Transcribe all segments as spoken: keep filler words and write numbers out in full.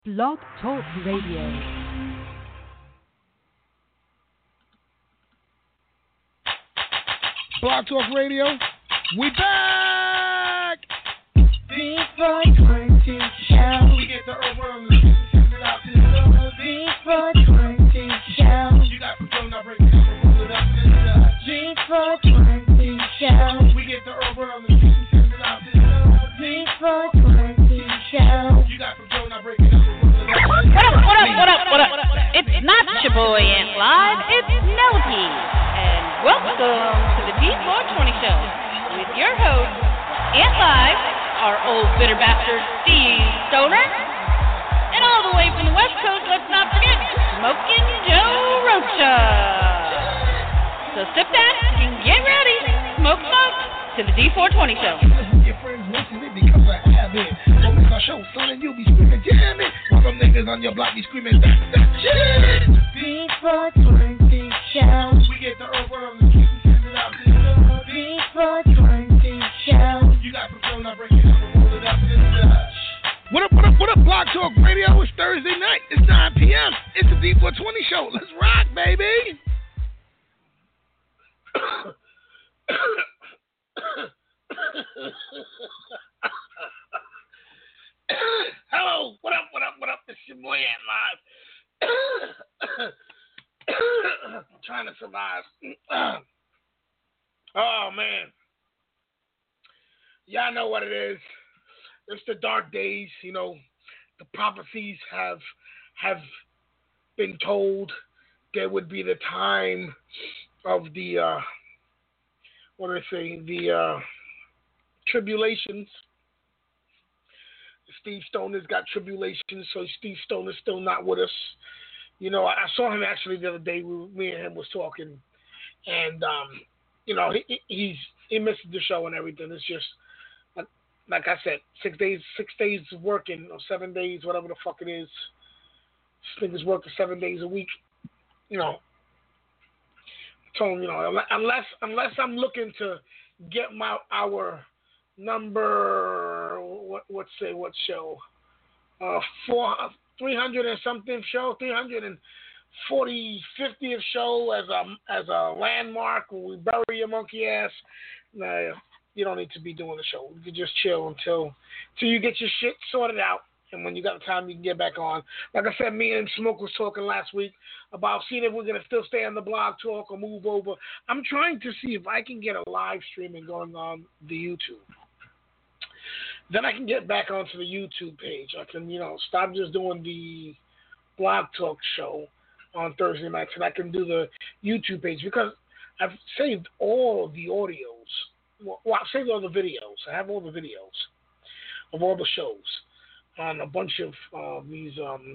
Blog Talk Radio. Blog Talk Radio, we back! Before twenty show. We get the overall send it out to the Before twenty show. You got control, now break it down, roll it up, send it out. Before twenty show. We get the overall send it out to the Before twenty show. You got control, now break it down, roll it up. What up, what up, what up, what up? It's not your boy Ant Live, it's Melody. And welcome to the D four twenty show with your host, Ant Live, our old bitter bastard, Steve Stoner, and all the way from the West Coast, let's not forget, Smoking Joe Rocha. So sit back and get ready, smoke smoke, to the D four twenty show. Your friends mention it because I have it. Don't miss our show, son, and you'll be screaming, damn it. While them niggas on your block be screaming, that's that shit. D four twenty show. We get the overall send it out to the D four twenty show. You got control, now break it down, roll it up, send it out. What up, what up, what up, Blog Talk Radio? It's Thursday night. It's nine p.m. It's the D four twenty show. Let's rock, baby. Hello, what up, what up, what up? This is your boy Ant Live. I'm trying to survive. Oh, man. Y'all know what it is. It's the dark days, you know. The prophecies have have been told there would be the time of the, uh, what do I say, the uh, tribulations. Steve Stoner's got tribulations, so Steve Stoner's still not with us. You know, I saw him actually the other day. We, me and him was talking, and um, you know, he he's he missed the show and everything. It's just like, like I said, six days, six days working or seven days, whatever the fuck it is. This nigga's working seven days a week. You know, I told him, you know, unless unless I'm looking to get my our number, what what say what show, uh, four. three hundred and something show, three hundred forty, fiftieth show as a as a landmark when we bury your monkey ass. Nah, you don't need to be doing the show. You can just chill until until you get your shit sorted out, and when you got the time, you can get back on. Like I said, me and Smoke was talking last week about seeing if we're gonna still stay on the Blog Talk or move over. I'm trying to see if I can get a live streaming going on the YouTube. Then I can get back onto the YouTube page. I can, you know, stop just doing the Blog Talk show on Thursday nights, and I can do the YouTube page because I've saved all of the audios. Well, I've saved all the videos. I have all the videos of all the shows on a bunch of uh, these um,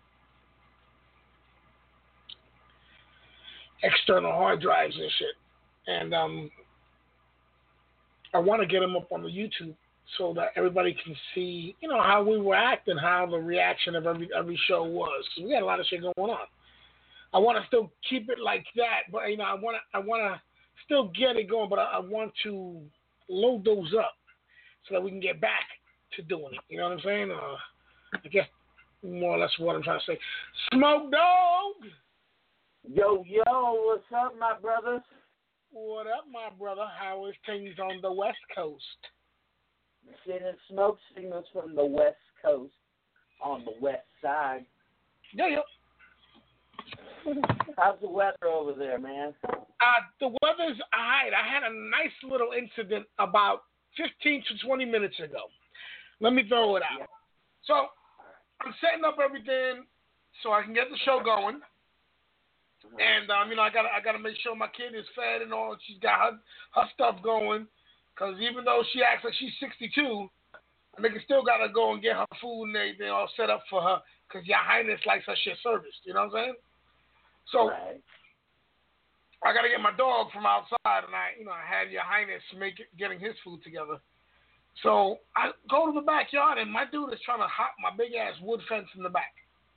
external hard drives and shit. And um, I want to get them up on the YouTube so that everybody can see, you know, how we were acting, how the reaction of every every show was. Because we had a lot of shit going on. I want to still keep it like that, but you know, I want to I want to still get it going, but I, I want to load those up so that we can get back to doing it. You know what I'm saying? Uh, I guess more or less what I'm trying to say. Smoke Dog. Yo yo, what's up, my brothers? What up, my brother? How is things on the West Coast? Sending smoke signals from the West Coast on the west side. Yeah, yeah. How's the weather over there, man? Uh, the weather's all right. I had a nice little incident about fifteen to twenty minutes ago. Let me throw it out. Yeah. So I'm setting up everything so I can get the show going. And, um, you know, I got I got to make sure my kid is fed and all. She's got her, her stuff going. Because even though she acts like she's sixty-two, I think I still got to go and get her food and everything all set up for her because Your Highness likes her shit serviced. You know what I'm saying? So right. I got to get my dog from outside, and I, you know, I had Your Highness make it, getting his food together. So I go to the backyard, and my dude is trying to hop my big-ass wood fence in the back.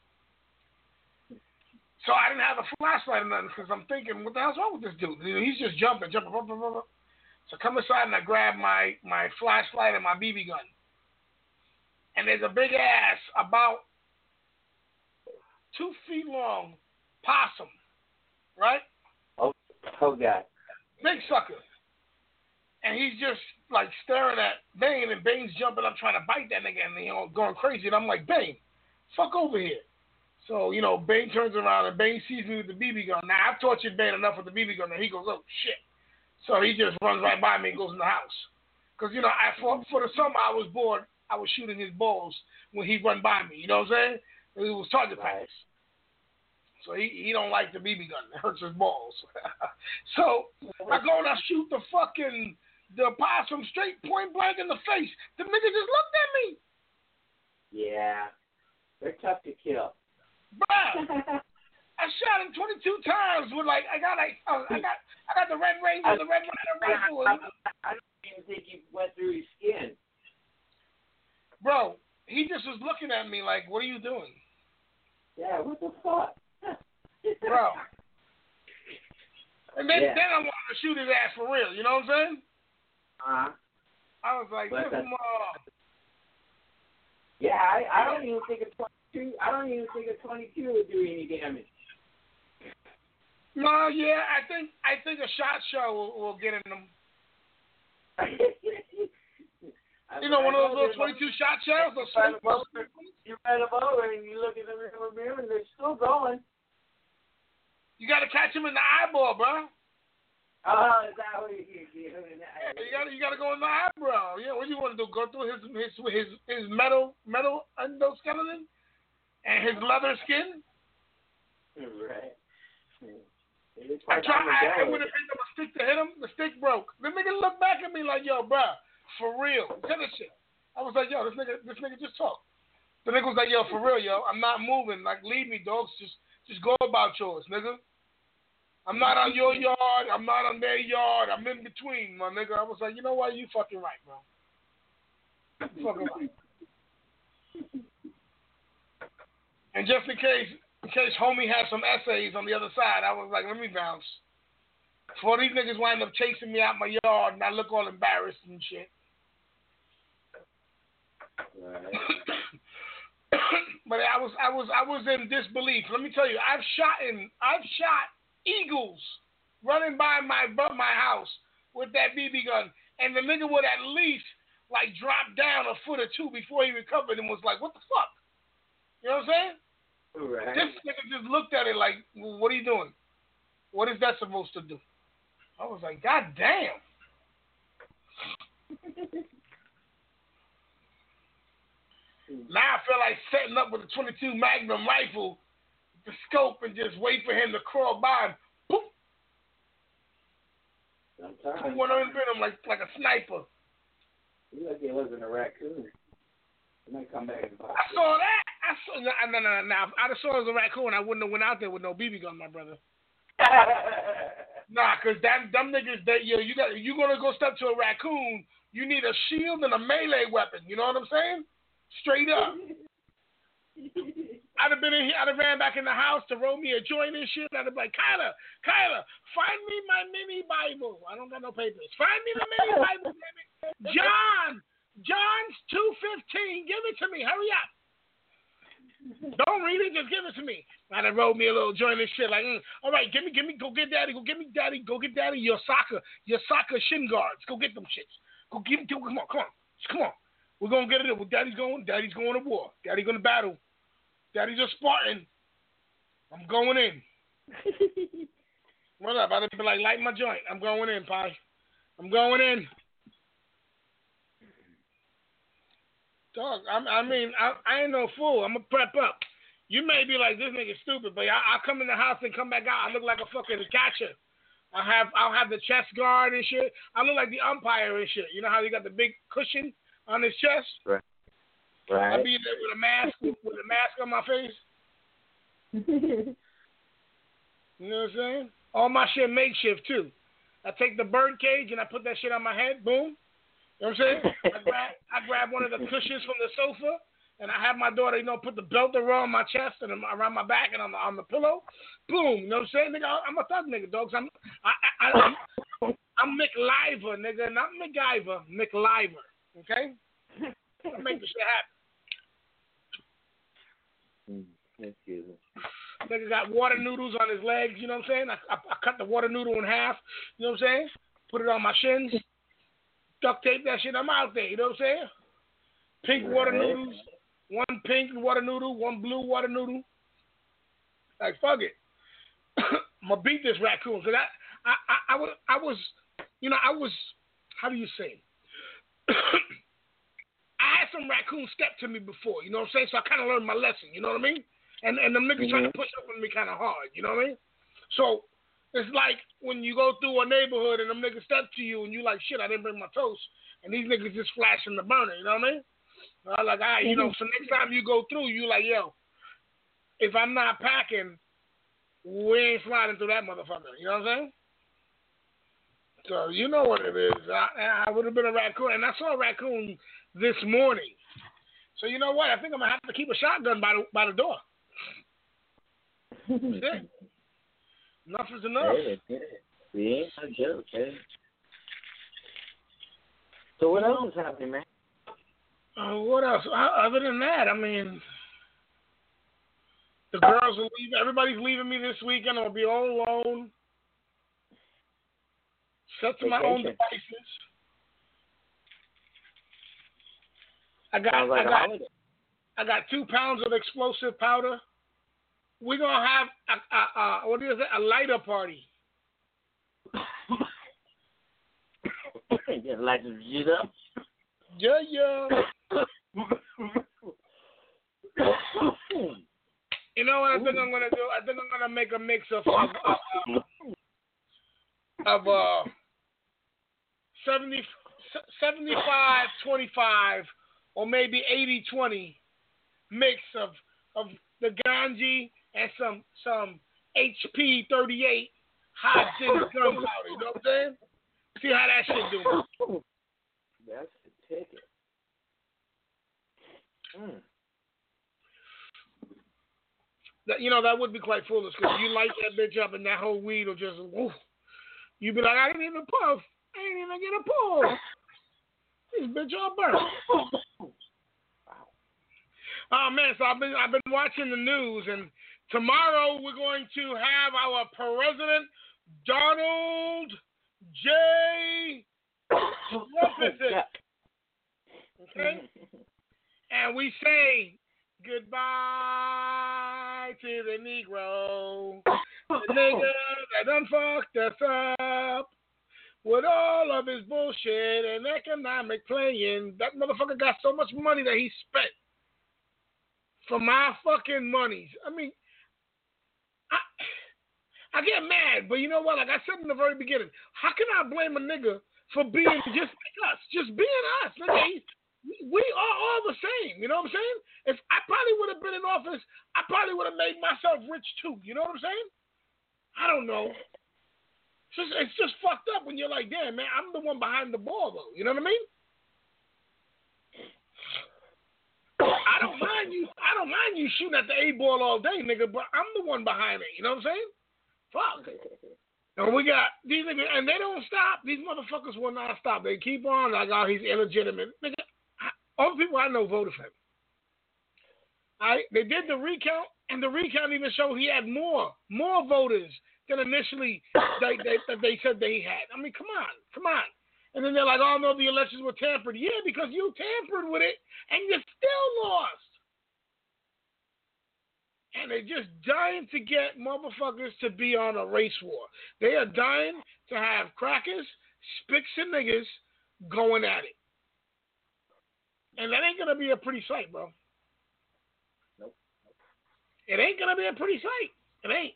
So I didn't have a flashlight or nothing because I'm thinking, what the hell's wrong with this dude? He's just jumping, jumping, blah, blah, blah, blah. So I come inside and I grab my, my flashlight and my B B gun. And there's a big ass about two feet long possum, right? Oh, oh God. Big sucker. And he's just like staring at Bane, and Bane's jumping up trying to bite that nigga, and you know, going crazy. And I'm like, Bane, fuck over here. So, you know, Bane turns around and Bane sees me with the B B gun. Now, I've tortured Bane enough with the B B gun, and he goes, oh, shit. So he just runs right by me and goes in the house. Because, you know, I, for, for the summer I was bored, I was shooting his balls when he run by me. You know what I'm saying? It was target practice. So he, he don't like the B B gun. It hurts his balls. So I go and I shoot the fucking, the possum straight point blank in the face. The nigga just looked at me. Yeah. They're tough to kill. Bruh, I shot him twenty-two times with like I got like uh, I got I got the red razor, the red rifle. I, I don't even think you went through his skin. Bro, he just was looking at me like, "What are you doing?" Yeah, what the fuck, bro? And then yeah. then I wanted to shoot his ass for real. You know what I'm saying? Uh huh. I was like, "This mother." Yeah, I, I don't even think a twenty-two. I don't even think a twenty-two would do any damage. No, yeah, I think I think a shot show will, will get in them. You know, one of those little twenty-two shot shells. You run them over, you run them over, and you look at them in the mirror, and they're still going. You got to catch them in the eyeball, bro. Oh, is that what you do? Yeah, you got you got to go in the eyebrow. Yeah, what do you want to do? Go through his his his his metal metal endoskeleton and his leather skin. Right. I tried. I, I would have picked up a stick to hit him. The stick broke. The nigga looked back at me like, "Yo, bro, for real, tell this shit." I was like, "Yo, this nigga, this nigga just talked." The nigga was like, "Yo, for real, yo, I'm not moving. Like, leave me, dogs. Just just go about yours, nigga. I'm not on your yard. I'm not on their yard. I'm in between, my nigga." I was like, you know what? You fucking right, bro. You fucking right. And just in case, in case homie had some essays on the other side, I was like, let me bounce. Before these niggas wind up chasing me out my yard and I look all embarrassed and shit. Right. But I was, I was, I was in disbelief. Let me tell you, I've shot in, I've shot eagles running by my my house with that B B gun, and the nigga would at least like drop down a foot or two before he recovered and was like, "What the fuck?" You know what I'm saying? Right. This nigga just looked at it like, well, "What are you doing? What is that supposed to do?" I was like, "God damn." Now I feel like setting up with a twenty-two Magnum rifle, the scope, and just wait for him to crawl by and boop. Sometimes. One of them like like a sniper. You look, it wasn't a raccoon. It might come back and bite I saw that. I saw no no no no. Now, if I'd have saw it as a raccoon, I wouldn't have went out there with no B B gun, my brother. Nah, cause that them niggas, they yo, you got you gonna go step to a raccoon, you need a shield and a melee weapon. You know what I'm saying? Straight up. I'd have been in here, I'd have ran back in the house to roll me a joint and shit. I'd have been like, Kyla, Kyla, find me my mini Bible. I don't got no papers. Find me the mini Bible, damn it. John, John's two fifteen. Give it to me. Hurry up. Don't read it, just give it to me. I'd have rolled me a little joint and shit. Like, mm, all right, give me, give me, go get daddy, go get me daddy, go get daddy your soccer, your soccer shin guards. Go get them shits. Go give them, come on, come on, come on. We're gonna get it. Well, daddy's going. Daddy's going to war. Daddy's gonna battle. Daddy's a Spartan. I'm going in. What up? I'd be like, light my joint. I'm going in, Pi. I'm going in. Dog, I'm, I mean, I, I ain't no fool. I'm gonna prep up. You may be like, this nigga stupid, but I, I'll come in the house and come back out. I look like a fucking catcher. I have, I'll have the chest guard and shit. I look like the umpire and shit. You know how you got the big cushion on his chest? Right. Right. I'll be there with a mask, with a mask on my face. You know what I'm saying? All my shit makeshift too. I take the bird cage and I put that shit on my head. Boom. You know what I'm saying? I grab, I grab one of the cushions from the sofa, and I have my daughter, you know, put the belt around my chest and around my back and on the on the pillow. Boom. You know what I'm saying, nigga? I'm a thug, nigga, dogs. I'm I, I, I'm, I'm McLiver, nigga, not MacGyver. McLiver. Okay? I make the shit happen. Excuse me. Nigga got water noodles on his legs, you know what I'm saying? I, I, I cut the water noodle in half, you know what I'm saying? Put it on my shins, duct tape that shit, I'm out there, you know what I'm saying? Pink water noodles, one pink water noodle, one blue water noodle. Like, fuck it. I'm going to beat this raccoon, because I, I, I, I, was, I was, you know, I was, how do you say? I had some raccoons step to me before, you know what I'm saying? So I kind of learned my lesson, you know what I mean? And and them niggas mm-hmm. trying to push up on me kind of hard, you know what I mean? So it's like when you go through a neighborhood and them niggas step to you and you like, shit, I didn't bring my toast. And these niggas just flashing the burner, you know what I mean? I'm like, all right, you know, so next time you go through, you like, yo, if I'm not packing, we ain't sliding through that motherfucker, you know what I'm saying? So you know what it is. I, I would have been a raccoon, and I saw a raccoon this morning. So you know what? I think I'm going to have to keep a shotgun by the, by the door. That's it. Enough is enough. Hey, yeah, no joke, hey. So what else is happening, man? Uh, what else? Uh, other than that, I mean, the girls are leaving. Everybody's leaving me this weekend. I'll be all alone. Set to my own devices. I got, like I got, I got two pounds of explosive powder. We're gonna have a, a, a what is it? A lighter party. Just light some shit up. Yeah, yeah. You know what I think I'm gonna do? I think I'm gonna make a mix of of, of, of uh seventy, seventy-five, twenty-five, or maybe eighty, twenty mix of of the Ganji and some some H P thirty-eight hot zinc gunpowder. You know what I'm saying? See how that shit do. That's the ticket. Mm. That, you know, that would be quite foolish because you light that bitch up and that whole weed will just, woof. You be like, I didn't even puff. I didn't even get a pull. This bitch all burnt. Oh man, so I've been I've been watching the news, and tomorrow we're going to have our President Donald J. Trump visit. Okay? And we say goodbye to the Negro, the nigga that done fucked us up with all of his bullshit and economic playing. That motherfucker got so much money that he spent for my fucking monies. I mean, I I get mad, but you know what? Like I said in the very beginning, how can I blame a nigga for being just like us? Just being us. Nigga, we are all the same. You know what I'm saying? If I probably would have been in office, I probably would have made myself rich too. You know what I'm saying? I don't know. It's just, it's just fucked up when you're like, damn, man, I'm the one behind the ball, though. You know what I mean? I don't mind you. I don't mind you shooting at the A ball all day, nigga. But I'm the one behind it. You know what I'm saying? Fuck. And we got these niggas, and they don't stop. These motherfuckers will not stop. They keep on like, oh, he's illegitimate, nigga. All the people I know voted for him. All right, they did the recount, and the recount even showed he had more, more voters than initially they, they, that they said they had. I mean, come on, come on. And then they're like, oh, no, the elections were tampered. Yeah, because you tampered with it, and you still lost. And they're just dying to get motherfuckers to be on a race war. They are dying to have crackers, spicks, and niggas going at it. And that ain't going to be a pretty sight, bro. Nope. It ain't going to be a pretty sight. It ain't.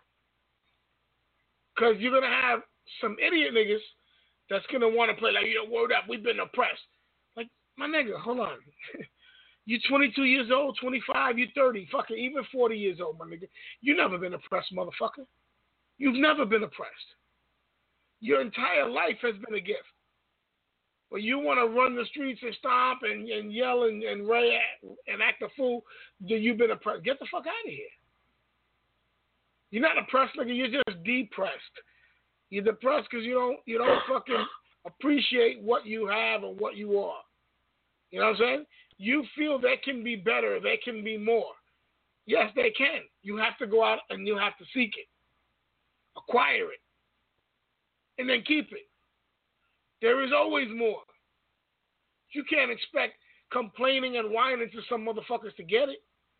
Because you're going to have some idiot niggas that's going to want to play like, yo, word up, we've been oppressed. Like, my nigga, hold on. You're twenty-two years old, twenty-five, you're thirty, fucking even forty years old, my nigga. You've never been oppressed, motherfucker. You've never been oppressed. Your entire life has been a gift. But you want to run the streets and stomp and, and yell and, and, and act a fool, then you've been oppressed. Get the fuck out of here. You're not oppressed, nigga. You're just depressed. You're depressed because you don't you don't fucking appreciate what you have and what you are. You know what I'm saying? You feel there can be better, there can be more. Yes, they can. You have to go out and you have to seek it, acquire it, and then keep it. There is always more. You can't expect complaining and whining to some motherfuckers to get it.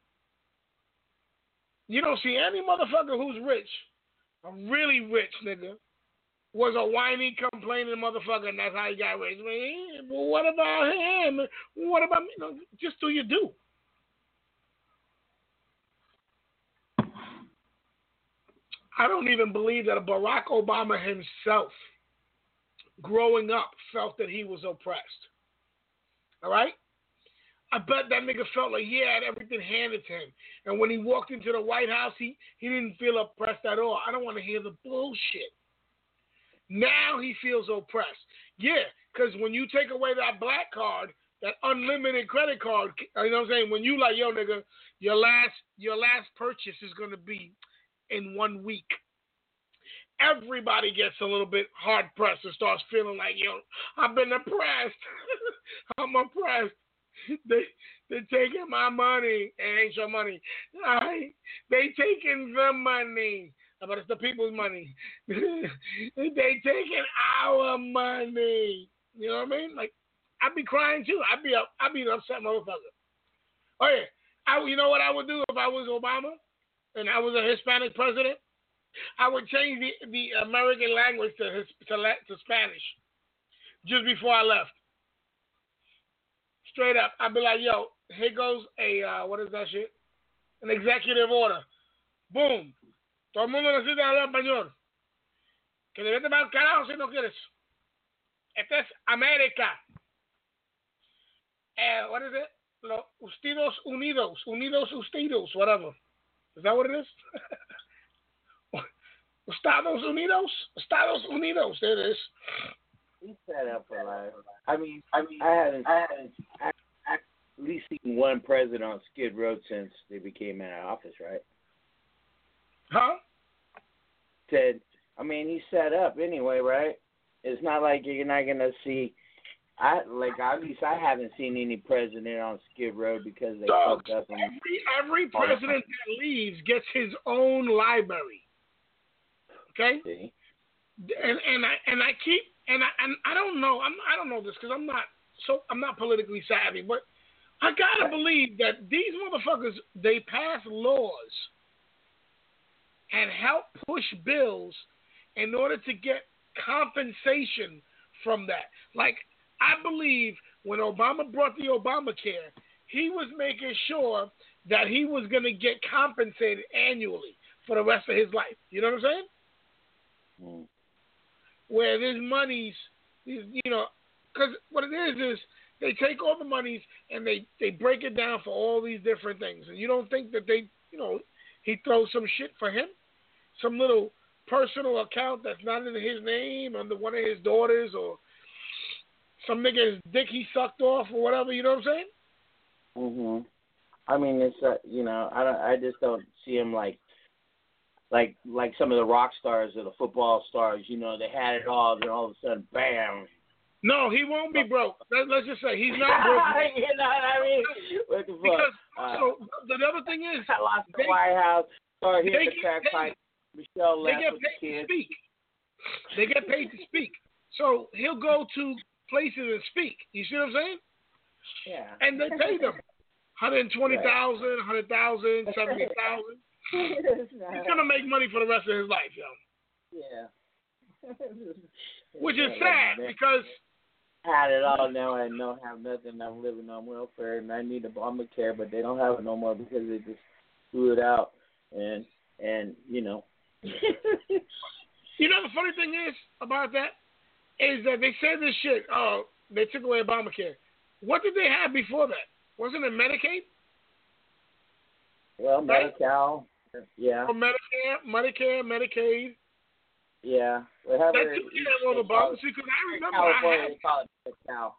You don't see any motherfucker who's rich, a really rich nigga, was a whiny, complaining motherfucker, and that's how he got rich. Well, what about him? What about me? No, just do your do. I don't even believe that Barack Obama himself, growing up, felt that he was oppressed. All right? I bet that nigga felt like he had everything handed to him. And when he walked into the White House, he, he didn't feel oppressed at all. I don't want to hear the bullshit. Now he feels oppressed. Yeah, because when you take away that black card, that unlimited credit card, you know what I'm saying? When you like, yo, nigga, your last your last purchase is going to be in one week. Everybody gets a little bit hard-pressed and starts feeling like, yo, I've been oppressed. I'm oppressed. They they taking my money. It ain't your money. I, they taking the money. But it's the people's money. They taking our money. You know what I mean? Like, I'd be crying too. I'd be up. I'd be an upset motherfucker. Oh yeah. I, you know what I would do if I was Obama and I was a Hispanic president? I would change the, the American language to, his, to to Spanish just before I left. Straight up, I'd be like, yo, here goes a, uh, what is that shit? An executive order. Boom. Todo el mundo necesita hablar español. Que le vete mal carajo si no quieres. Esta es América. Eh, what is it? Los Estados Unidos. Unidos Estados, whatever. Is that what it is? Estados Unidos? Estados Unidos. There it is. He set up for life. I mean, I mean, I haven't, I haven't I, I at least seen one president on Skid Row since they became in office, right? Huh? Said, I mean, he's set up anyway, right? It's not like you're not gonna see. I like at least I haven't seen any president on Skid Row because they Dogs, fucked up. And, every every president that leaves gets his own library. Okay. See? And and I and I keep and I and I don't know I'm I don't know this because I'm not so I'm not politically savvy, but I gotta believe that these motherfuckers, they pass laws and help push bills in order to get compensation from that. Like, I believe when Obama brought the Obamacare, he was making sure that he was going to get compensated annually for the rest of his life. You know what I'm saying? Mm. Where there's monies, you know, because what it is is they take all the monies and they, they break it down for all these different things. And you don't think that they, you know, he throws some shit for him? Some little personal account that's not in his name under one of his daughters, or some nigga's dick he sucked off or whatever, you know what I'm saying? Mhm. I mean, it's uh, you know, I don't, I just don't see him like, like, like some of the rock stars or the football stars. You know, they had it all, then all of a sudden, bam. No, he won't be broke. Let, let's just say he's not broke. You know what I mean? What the fuck? Because uh, so the other thing is, I lost the they, White House. Or hit they the crack pipe. Michelle They left get with the paid to kids. speak. They get paid to speak. So he'll go to places and speak. You see what I'm saying? Yeah. And they pay them one hundred twenty thousand dollars, one hundred thousand dollars, seventy thousand dollars. He's going to make money for the rest of his life, yo. Yeah. Which is sad because I had it all now. I don't have nothing. I'm living on welfare, and I need Obamacare, but they don't have it no more because they just threw it out. And and you know. You know the funny thing is about that is that they said this shit. Oh, they took away Obamacare. What did they have before that? Wasn't it Medicaid? Well, right? Medi-Cal. Yeah. Or Medicare, Medicare, Medicaid. Yeah. Whatever. That took care of Obama. See, because I remember I had, they call it Medi-Cal.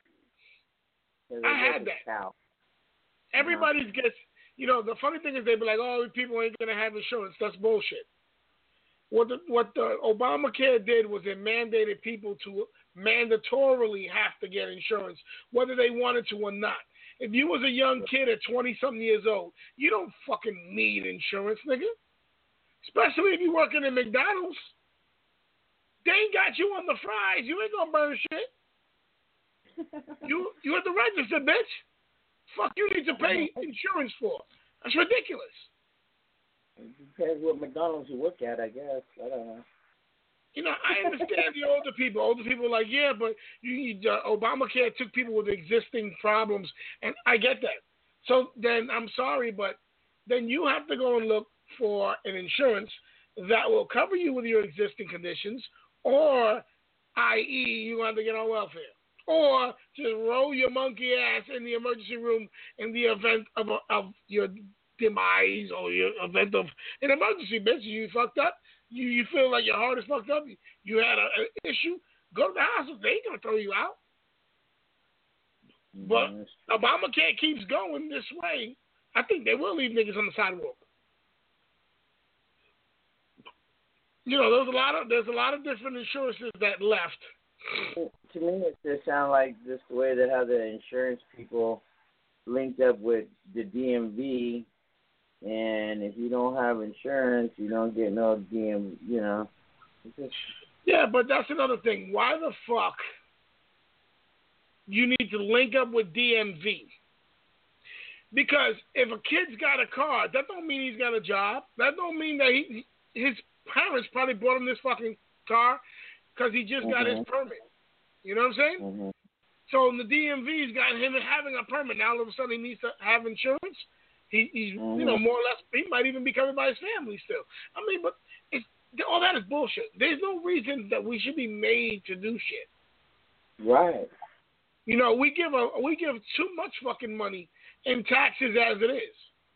I had that. Cow. Everybody uh-huh. gets. You know, the funny thing is they be like, oh, people ain't going to have insurance. That's bullshit. What the, what the Obamacare did was it mandated people to mandatorily have to get insurance, whether they wanted to or not. If you was a young kid at twenty-something years old, you don't fucking need insurance, nigga. Especially if you working in McDonald's. They ain't got you on the fries. You ain't gonna burn shit. you you at the register, bitch. Fuck you need to pay insurance for. That's ridiculous. It depends what McDonald's you work at, I guess. I don't know. You know, I understand the older people. Older people are like, yeah, but you need uh, Obamacare took people with existing problems, and I get that. So then I'm sorry, but then you have to go and look for an insurance that will cover you with your existing conditions, or, that is, you have to get on welfare, or just roll your monkey ass in the emergency room in the event of a, of your demise or your event of an emergency. Bitch, you fucked up. You you feel like your heart is fucked up. You had an issue. Go to the hospital. They ain't gonna throw you out. But Obamacare keeps going this way. I think they will leave niggas on the sidewalk. You know, there's a lot of there's a lot of different insurances that left. To me, it just sounds like just the way they have the insurance people linked up with the D M V. And if you don't have insurance, you don't get no D M V, you know. Just... Yeah, but that's another thing. Why the fuck you need to link up with D M V? Because if a kid's got a car, that don't mean he's got a job. That don't mean that he, his parents probably bought him this fucking car because he just mm-hmm. got his permit. You know what I'm saying? Mm-hmm. So the D M V's got him having a permit. Now all of a sudden he needs to have insurance. He, he's, mm-hmm. you know, more or less, he might even be covered by his family still. I mean, but it's, all that is bullshit. There's no reason that we should be made to do shit. Right. You know, we give a we give too much fucking money in taxes as it is.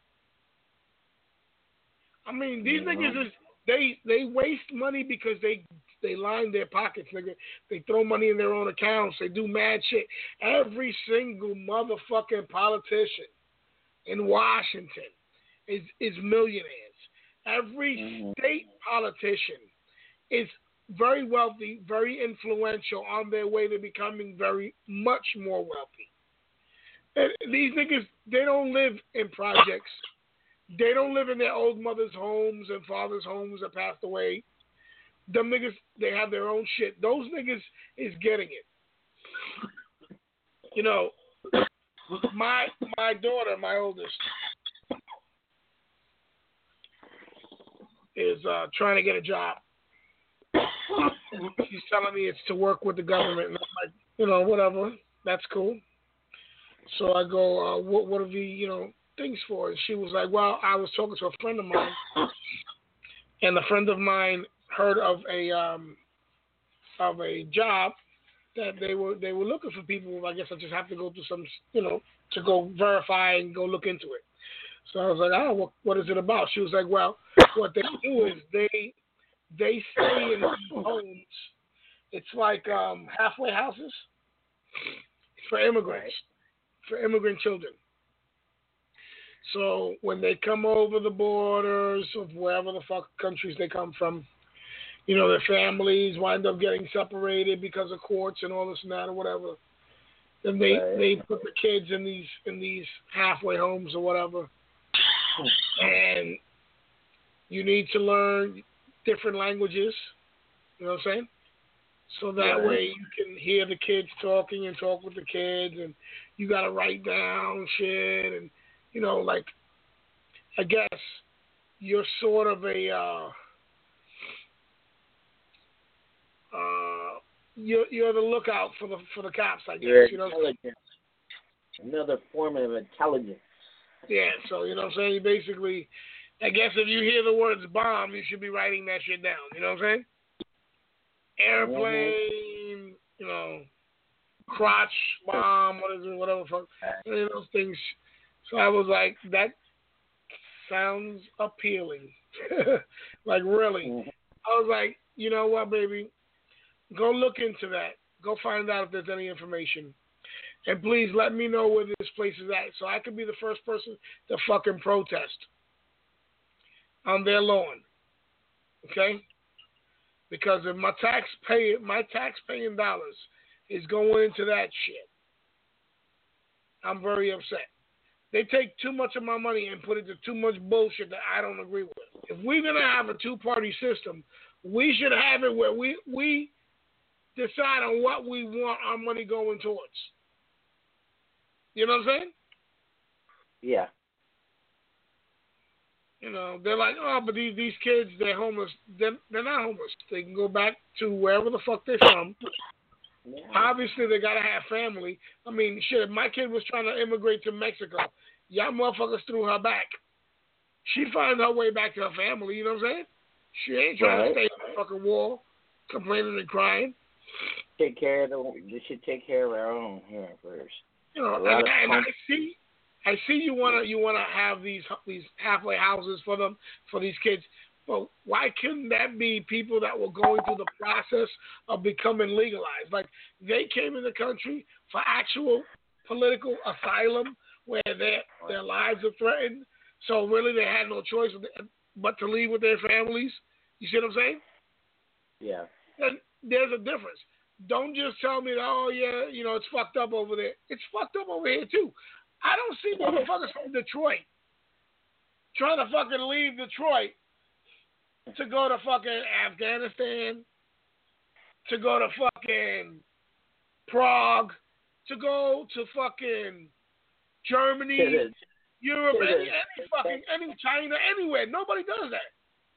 I mean, these mm-hmm. niggas is they they waste money because they they line their pockets, nigga. They throw money in their own accounts. They do mad shit. Every single motherfucking politician in Washington is is millionaires. Every mm-hmm. state politician is very wealthy, very influential on their way to becoming very much more wealthy. And these niggas, they don't live in projects. They don't live in their old mother's homes and father's homes that passed away. Them niggas, they have their own shit. Those niggas is getting it. You know, My my daughter, my oldest, is uh, trying to get a job. She's telling me it's to work with the government, and I'm like, you know, whatever, that's cool. So I go, uh, what what are the you know things for? And she was like, well, I was talking to a friend of mine, and a friend of mine heard of a um, of a job that they were they were looking for people. I guess I just have to go through some, you know, to go verify and go look into it. So I was like, oh, what, what is it about? She was like, well, what they do is they they stay in these homes. It's like um, halfway houses for immigrants, for immigrant children. So when they come over the borders of wherever the fuck countries they come from, you know, their families wind up getting separated because of courts and all this and that or whatever. Then they, right. they put the kids in these in these halfway homes or whatever. And you need to learn different languages. You know what I'm saying? So that right. way you can hear the kids talking and talk with the kids, and you got to write down shit. And, you know, like, I guess you're sort of a... Uh, Uh, you're, you're the lookout for the for the cops, I guess. You're you know, intelligence. Another form of intelligence. Yeah, so you know what I'm saying? You basically, I guess if you hear the words bomb, you should be writing that shit down. You know what I'm saying? Airplane, mm-hmm. you know, crotch bomb, what is it, whatever fuck, any of those things. So I was like, that sounds appealing. Like, really. Mm-hmm. I was like, you know what, baby? Go look into that. Go find out if there's any information. And please let me know where this place is at so I can be the first person to fucking protest on their lawn. Okay? Because if my tax pay my tax paying dollars is going into that shit, I'm very upset. They take too much of my money and put it to too much bullshit that I don't agree with. If we're going to have a two-party system, we should have it where we, we decide on what we want our money going towards. You know what I'm saying? Yeah. You know, they're like, oh, but these these kids, they're homeless. They're, they're not homeless. They can go back to wherever the fuck they're from. Yeah. Obviously, they got to have family. I mean, shit, if my kid was trying to immigrate to Mexico, y'all motherfuckers threw her back. She finds her way back to her family, you know what I'm saying? She ain't trying right. to stay in the fucking wall, complaining and crying. Take care of the, they should take care of our own here first. You know, and, and I see, I see you wanna you wanna have these these halfway houses for them for these kids, but why couldn't that be people that were going through the process of becoming legalized? Like they came in the country for actual political asylum, where their their lives are threatened. So really, they had no choice but to leave with their families. You see what I'm saying? Yeah. And there's a difference. Don't just tell me, oh, yeah, you know, it's fucked up over there. It's fucked up over here, too. I don't see motherfuckers from Detroit trying to fucking leave Detroit to go to fucking Afghanistan, to go to fucking Prague, to go to fucking Germany, Europe, any, any fucking, any China, anywhere. Nobody does that.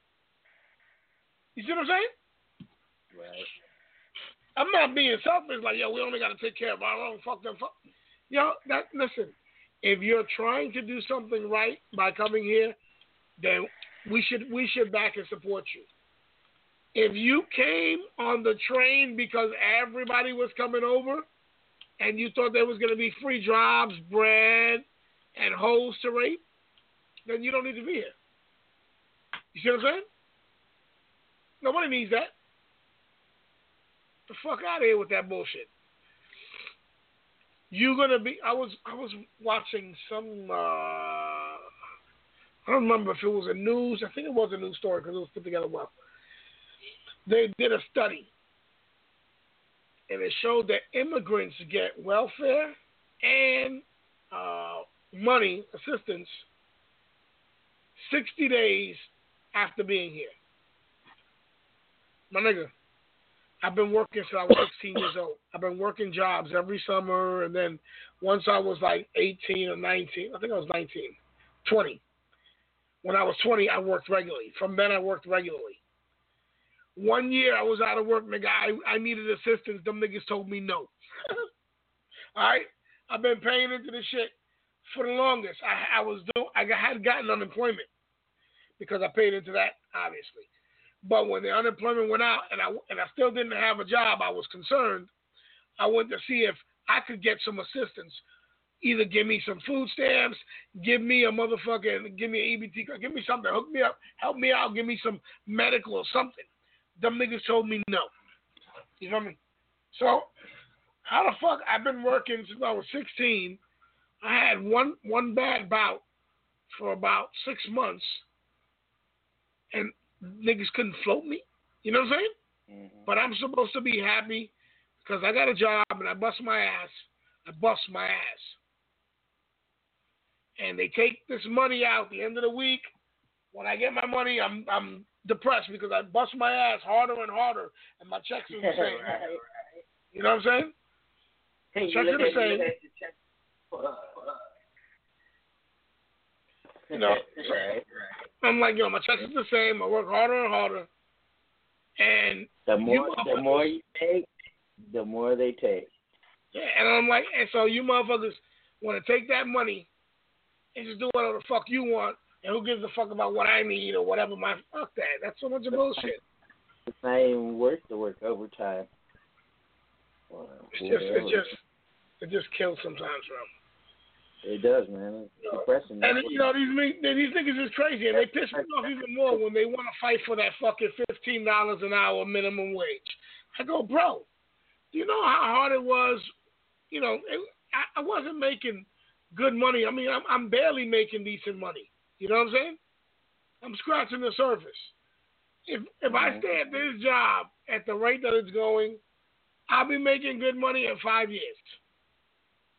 You see what I'm saying? Right. I'm not being selfish, like, yo, we only got to take care of our own. Fuck them. Fuck. Yo, that, listen, if you're trying to do something right by coming here, then we should we should back and support you. If you came on the train because everybody was coming over and you thought there was going to be free jobs, bread, and hoes to rape, then you don't need to be here. You see what I'm saying? Nobody needs that. The fuck out of here with that bullshit. You're gonna be. I was. I was watching some. Uh, I don't remember if it was a news. I think it was a news story because it was put together well. They did a study, and it showed that immigrants get welfare and uh, money assistance sixty days after being here. My nigga. I've been working since I was sixteen years old. I've been working jobs every summer, and then once I was like eighteen or nineteen, I think I was nineteen, twenty. When I was twenty, I worked regularly. From then, I worked regularly. One year, I was out of work, nigga. I, I needed assistance. Them niggas told me no. All right? I've been paying into this shit for the longest. I, I was doing, I had gotten unemployment because I paid into that, obviously. But when the unemployment went out and I, and I still didn't have a job, I was concerned. I went to see if I could get some assistance. Either give me some food stamps, give me a motherfucking, give me an E B T card, give me something, hook me up, help me out, give me some medical or something. Them niggas told me no. You know what I mean? So, how the fuck, I've been working since I was sixteen. I had one, one bad bout for about six months. And niggas couldn't float me. You know what I'm saying? Mm-hmm. But I'm supposed to be happy because I got a job and I bust my ass. I bust my ass. And they take this money out at the end of the week. When I get my money, I'm I'm depressed because I bust my ass harder and harder and my checks are the same. right, right. You know what I'm saying? Hey, checks are the same. You know, right, right. I'm like, yo, my checks are the same. I work harder and harder. And the more the more you take, the more they take. Yeah, and I'm like, and so you motherfuckers want to take that money and just do whatever the fuck you want, and who gives a fuck about what I need or whatever my fuck that. That's so much of bullshit. It's not even worth the work overtime. Well, it's just, it just, it just kills sometimes, bro. It does, man. It's you know, depressing. And you know these these niggas is crazy, and they piss me off even more when they want to fight for that fucking fifteen dollars an hour minimum wage. I go, bro, do you know how hard it was? You know, it, I, I wasn't making good money. I mean, I'm, I'm barely making decent money. You know what I'm saying? I'm scratching the surface. If if I stay at this job at the rate that it's going, I'll be making good money in five years.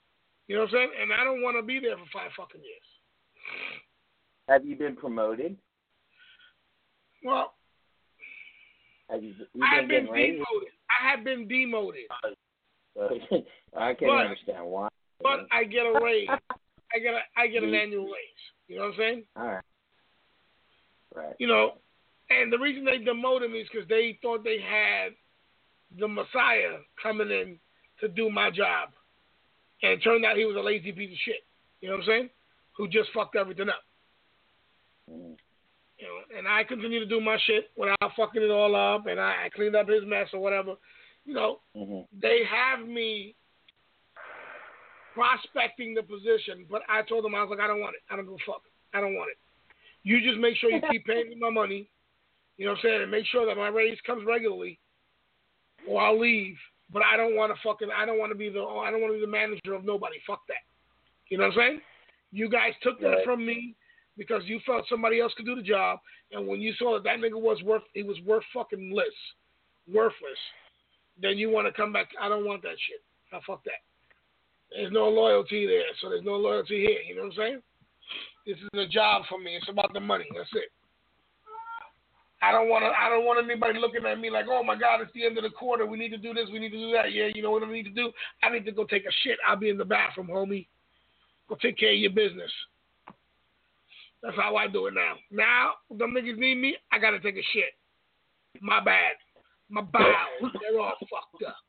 You know what I'm saying? And I don't want to be there for five fucking years. Have you been promoted? Well, have you, you I have been raised? demoted. I have been demoted. Uh, I can't but, understand why. But I get a raise. I get a, I get an annual raise. You know what I'm saying? All right. Right. You know, and the reason they demoted me is because they thought they had the Messiah coming in to do my job. And it turned out he was a lazy piece of shit. You know what I'm saying? Who just fucked everything up. Mm. You know, and I continue to do my shit without fucking it all up, and I, I cleaned up his mess or whatever. You know, mm-hmm. they have me prospecting the position, but I told them, I was like, I don't want it. I don't give a fuck. I don't want it. You just make sure you keep paying me my money, you know what I'm saying, and make sure that my raise comes regularly, or I'll leave. But I don't want to fucking, I don't want to be the, I don't want to be the manager of nobody. Fuck that. You know what I'm saying? You guys took that right. from me because you felt somebody else could do the job, and when you saw that that nigga was worth, he was worth fucking less, worthless, then you want to come back. I don't want that shit. Now, fuck that. There's no loyalty there, so there's no loyalty here. You know what I'm saying? This is a job for me. It's about the money. That's it. I don't want to. I don't want anybody looking at me like, oh my God, it's the end of the quarter. We need to do this. We need to do that. Yeah, you know what I need to do? I need to go take a shit. I'll be in the bathroom, homie. Go take care of your business. That's how I do it now. Now, them niggas need me. I gotta take a shit. My bad. My bowels, they're all fucked up.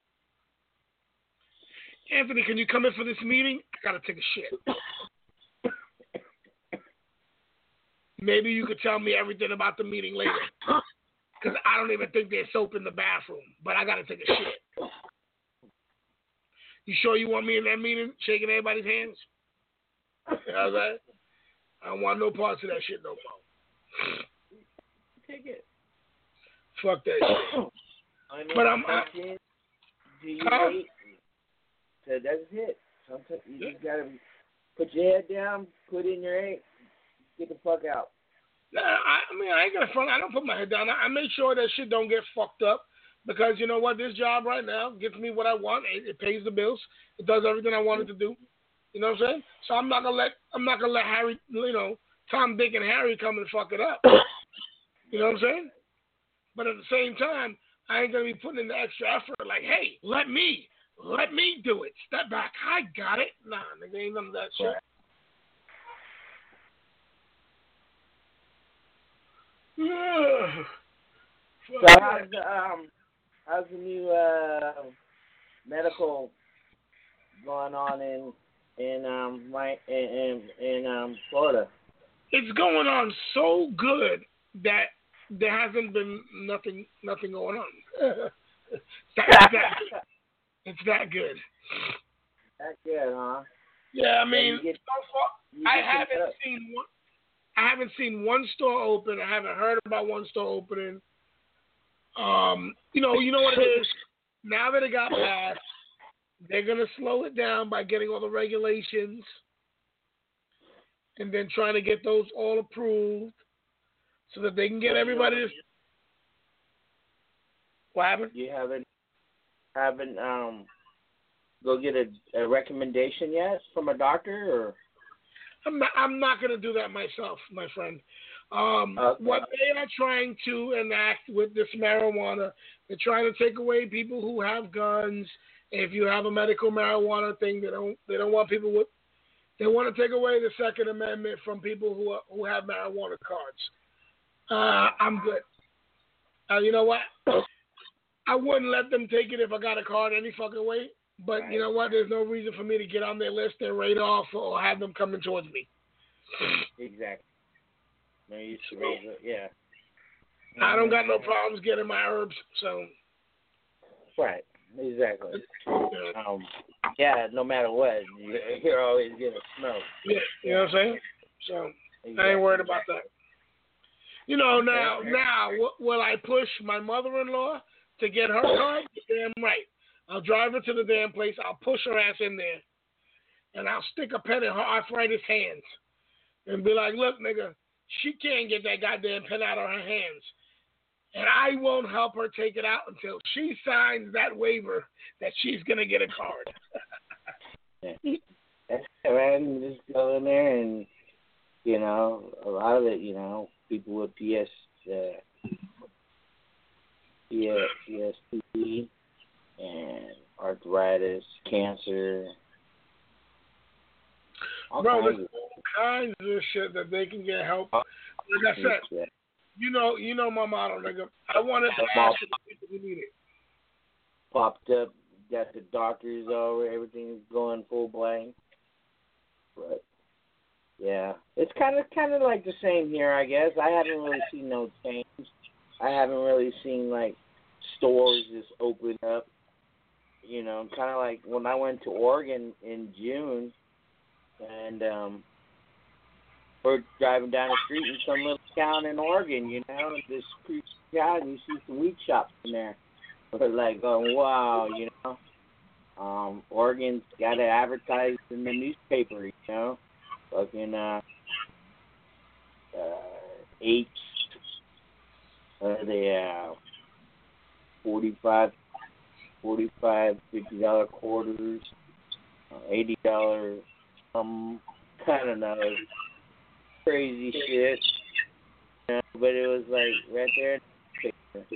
Anthony, can you come in for this meeting? I gotta take a shit. Maybe you could tell me everything about the meeting later. Because I don't even think there's soap in the bathroom. But I got to take a shit. You sure you want me in that meeting shaking everybody's hands? You know what I'm saying? I don't want no parts of that shit no more. Take it. Fuck that shit. I mean, but I'm... I, do you huh? wait? So that's it. Sometimes you yeah. just got to put your head down, put in your eight. Get the fuck out. Nah, I, I mean, I ain't gonna front. I don't put my head down. I, I make sure that shit don't get fucked up because you know what? This job right now gives me what I want. It, it pays the bills. It does everything I want it to do. You know what I'm saying? So I'm not gonna let I'm not gonna let Harry, you know, Tom, Dick, and Harry come and fuck it up. You know what I'm saying? But at the same time, I ain't gonna be putting in the extra effort. Like, hey, let me, let me do it. Step back. I got it. Nah, nigga, ain't none of that shit. Right. So how's the um how's the new uh, medical going on in in um my in in, in um Florida? It's going on so good that there hasn't been nothing nothing going on. it's, that, it's, that good. It's that good. That's good, huh? Yeah, I mean, so get, so far, I haven't seen one. I haven't seen one store open. I haven't heard about one store opening. Um, you know, you know what it is. Now that it got passed, they're gonna slow it down by getting all the regulations, and then trying to get those all approved, so that they can get everybody. To... What happened? You haven't haven't um go get a, a recommendation yet from a doctor or. I'm not, I'm not going to do that myself, my friend. Um, okay. What they are trying to enact with this marijuana, they're trying to take away people who have guns. If you have a medical marijuana thing, they don't they don't want people with. They want to take away the Second Amendment from people who are, who have marijuana cards. Uh, I'm good. Uh, you know what? I wouldn't let them take it if I got a card any fucking way. But right. You know what? There's no reason for me to get on their list and radar or have them coming towards me. Exactly. No use to raise it. Yeah. I don't got no problems getting my herbs, so. Right. Exactly. Yeah. Um, yeah. No matter what, you're always getting smoke. Yeah. You know what I'm saying? So exactly. I ain't worried about that. You know, now, now, will I push my mother-in-law to get her card? Damn right. I'll drive her to the damn place. I'll push her ass in there. And I'll stick a pen in her arthritis hands. And be like, look, nigga, she can't get that goddamn pen out of her hands. And I won't help her take it out until she signs that waiver that she's going to get a card. Yeah. That's it, man. You just go in there and, you know, a lot of it, you know, people with P S, uh, P S T D and arthritis, cancer. All Bro, kinds there's of, all kinds of shit that they can get help. Like I said, shit. you know, you know my motto, nigga. I wanted to ask for the people who need it. Popped up, got the doctors over, everything's going full blank. But yeah, it's kind of kind of like the same here, I guess. I haven't really seen no change. I haven't really seen like stores just open up. You know, kind of like when I went to Oregon in June, and um, we're driving down the street in some little town in Oregon. You know, this creepy guy, and you see some weed shops in there. We're like, oh wow, you know. Um, Oregon's got it advertised in the newspaper, you know. Fucking uh, uh, eight, what are they, uh, forty-five, forty-five, fifty dollar quarters, uh, eighty dollar, um, I don't know, crazy shit. You know, but it was like right there in the picture.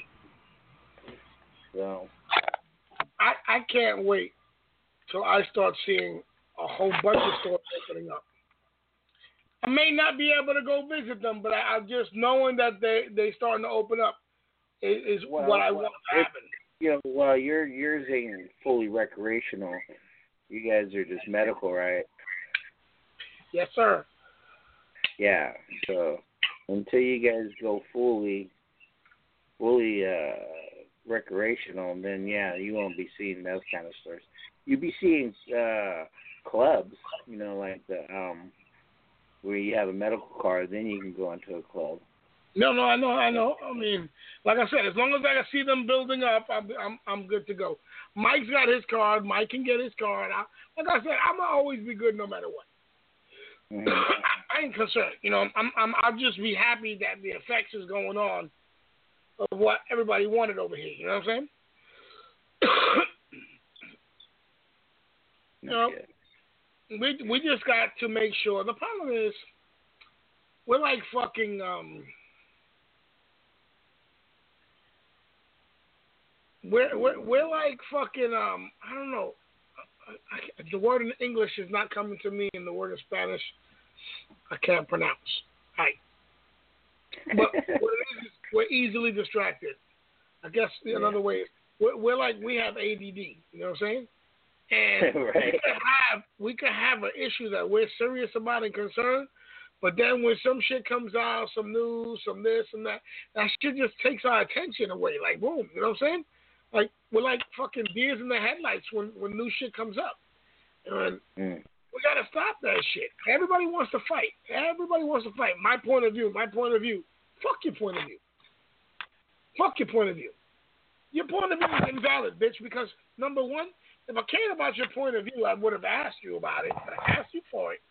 So. I, I can't wait till I start seeing a whole bunch of stores opening up. I may not be able to go visit them, but I, I just knowing that they they starting to open up is, is well, what I well, want to happen. You know, well, you're yours ain't fully recreational. You guys are just medical, right? Yes, sir. Yeah. So until you guys go fully, fully uh, recreational, then yeah, you won't be seeing those kind of stores. You'll be seeing uh, clubs, you know, like the um, where you have a medical card, then you can go into a club. No, no, I know, I know. I mean, like I said, as long as I can see them building up, I'm I'm, I'm good to go. Mike's got his card. Mike can get his card. I, like I said, I'm gonna always be good no matter what. Mm-hmm. I, I ain't concerned. You know, I'm I'm I'll just be happy that the effects is going on of what everybody wanted over here. You know what I'm saying? you know, we we just got to make sure. The problem is, we're like fucking um. We're we're we're like fucking um. I don't know. I, I, the word in English is not coming to me, and the word in Spanish I can't pronounce. Right. But what it is, is we're easily distracted. I guess Yeah. another way is we're, we're like we have A D D. You know what I'm saying? And Right. we could have we could have an issue that we're serious about and concerned, but then when some shit comes out, some news, some this and that, that shit just takes our attention away. Like boom, you know what I'm saying? Like we're like fucking deers in the headlights when when new shit comes up. And Mm. we gotta stop that shit. Everybody wants to fight. Everybody wants to fight. My point of view. My point of view. Fuck your point of view. Fuck your point of view. Your point of view is invalid, bitch, because, number one, if I cared about your point of view, I would have asked you about it. I asked you for it.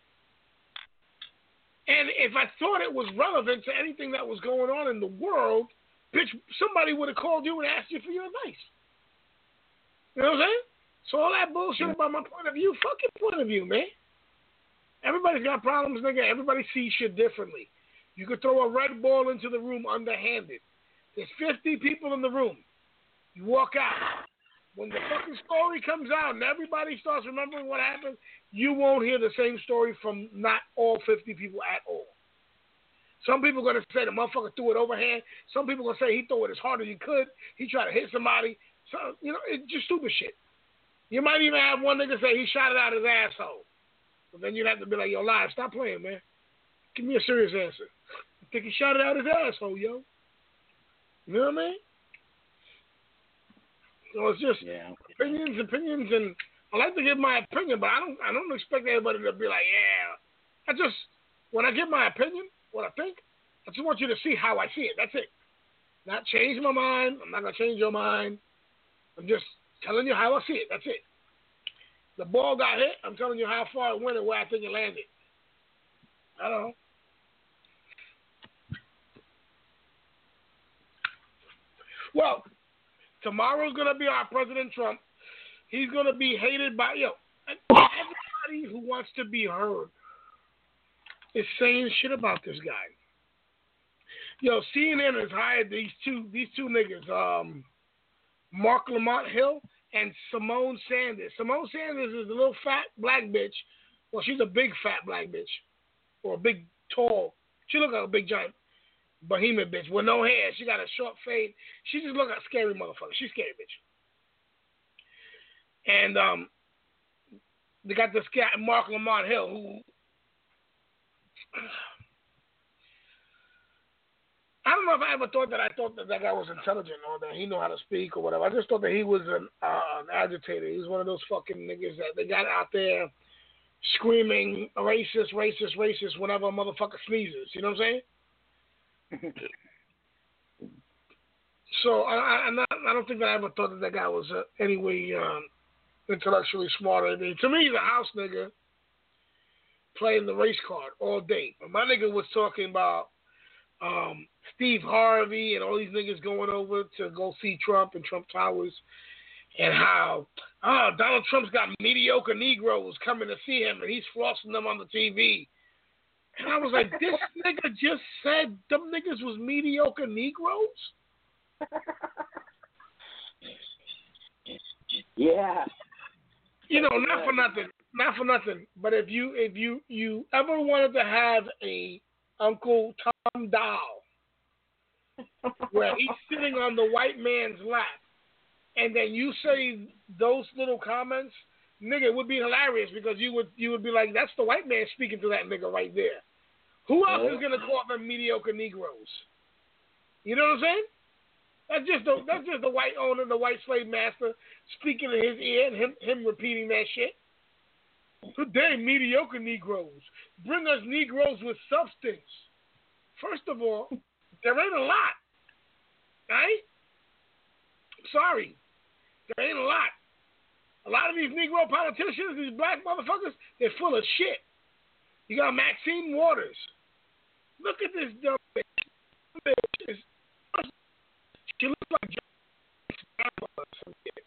And if I thought it was relevant to anything that was going on in the world, bitch, somebody would have called you and asked you for your advice. You know what I'm saying? So all that bullshit about my point of view, fuck your point of view, man. Everybody's got problems, nigga. Everybody sees shit differently. You could throw a red ball into the room underhanded. There's fifty people in the room. You walk out. When the fucking story comes out and everybody starts remembering what happened, you won't hear the same story from not all fifty people at all. Some people are going to say the motherfucker threw it overhand. Some people are going to say he threw it as hard as he could. He tried to hit somebody. So, you know, it's just stupid shit. You might even have one nigga say he shot it out his asshole. But then you'd have to be like, yo, Live, stop playing, man. Give me a serious answer. I think he shot it out his asshole, yo. You know what I mean? So it's just Yeah. opinions, opinions, and I like to give my opinion, but I don't I don't expect everybody to be like, yeah. I just, when I give my opinion, what I think, I just want you to see how I see it. That's it. Not change my mind. I'm not going to change your mind. I'm just telling you how I see it. That's it. The ball got hit. I'm telling you how far it went and where I think it landed. I don't know. Well, tomorrow's going to be our President Trump. He's going to be hated by, yo, who wants to be heard is saying shit about this guy. Yo, C N N has hired these two these two niggas, um, Mark Lamont Hill and Simone Sanders. Simone Sanders is a little fat black bitch. Well, she's a big fat black bitch. Or a big, tall. She look like a big, giant behemoth bitch with no hair. She got a short fade. She just look like a scary motherfucker. She's scary bitch. And um, they got this guy, Mark Lamont Hill, who... I don't know if I ever thought that I thought that that guy was intelligent or that he knew how to speak or whatever. I just thought that he was an, uh, an agitator. He was one of those fucking niggas that they got out there screaming racist, racist, racist whenever a motherfucker sneezes. You know what I'm saying? So I, I, I'm not, I don't think that I ever thought that that guy was uh, any way um, intellectually smarter than me. To me, he's a house nigga playing the race card all day. But my nigga was talking about um, Steve Harvey and all these niggas going over to go see Trump and Trump Towers, and how oh, Donald Trump's got mediocre Negroes coming to see him and he's flossing them on the T V. And I was like, this nigga just said them niggas was mediocre Negroes? Yeah. You know, not for nothing, not for nothing, but if you if you, you ever wanted to have a Uncle Tom doll where he's sitting on the white man's lap, and then you say those little comments, nigga, it would be hilarious because you would you would be like, that's the white man speaking to that nigga right there. Who else is gonna call them mediocre Negroes? You know what I'm saying? That's just the that's just the white owner, the white slave master speaking in his ear and him him repeating that shit. Today, mediocre Negroes. Bring us Negroes with substance. First of all, there ain't a lot. Right? Sorry. There ain't a lot. A lot of these Negro politicians, these black motherfuckers, they're full of shit. You got Maxine Waters. Look at this dumb bitch. She looks like John or some shit.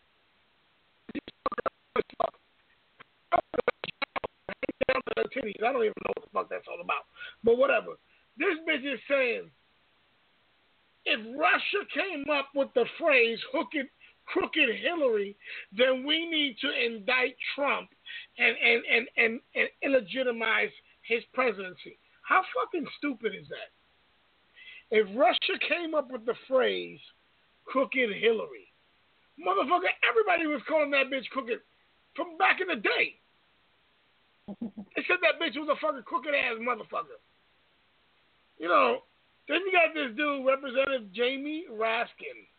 I don't even know what the fuck that's all about. But whatever. This bitch is saying, if Russia came up with the phrase crooked, crooked Hillary, then we need to indict Trump and, and, and, and, and illegitimize his presidency. How fucking stupid is that? If Russia came up with the phrase crooked Hillary, motherfucker, everybody was calling that bitch crooked from back in the day. They said that bitch was a fucking crooked ass motherfucker. You know, then you got this dude, Representative Jamie Raskin,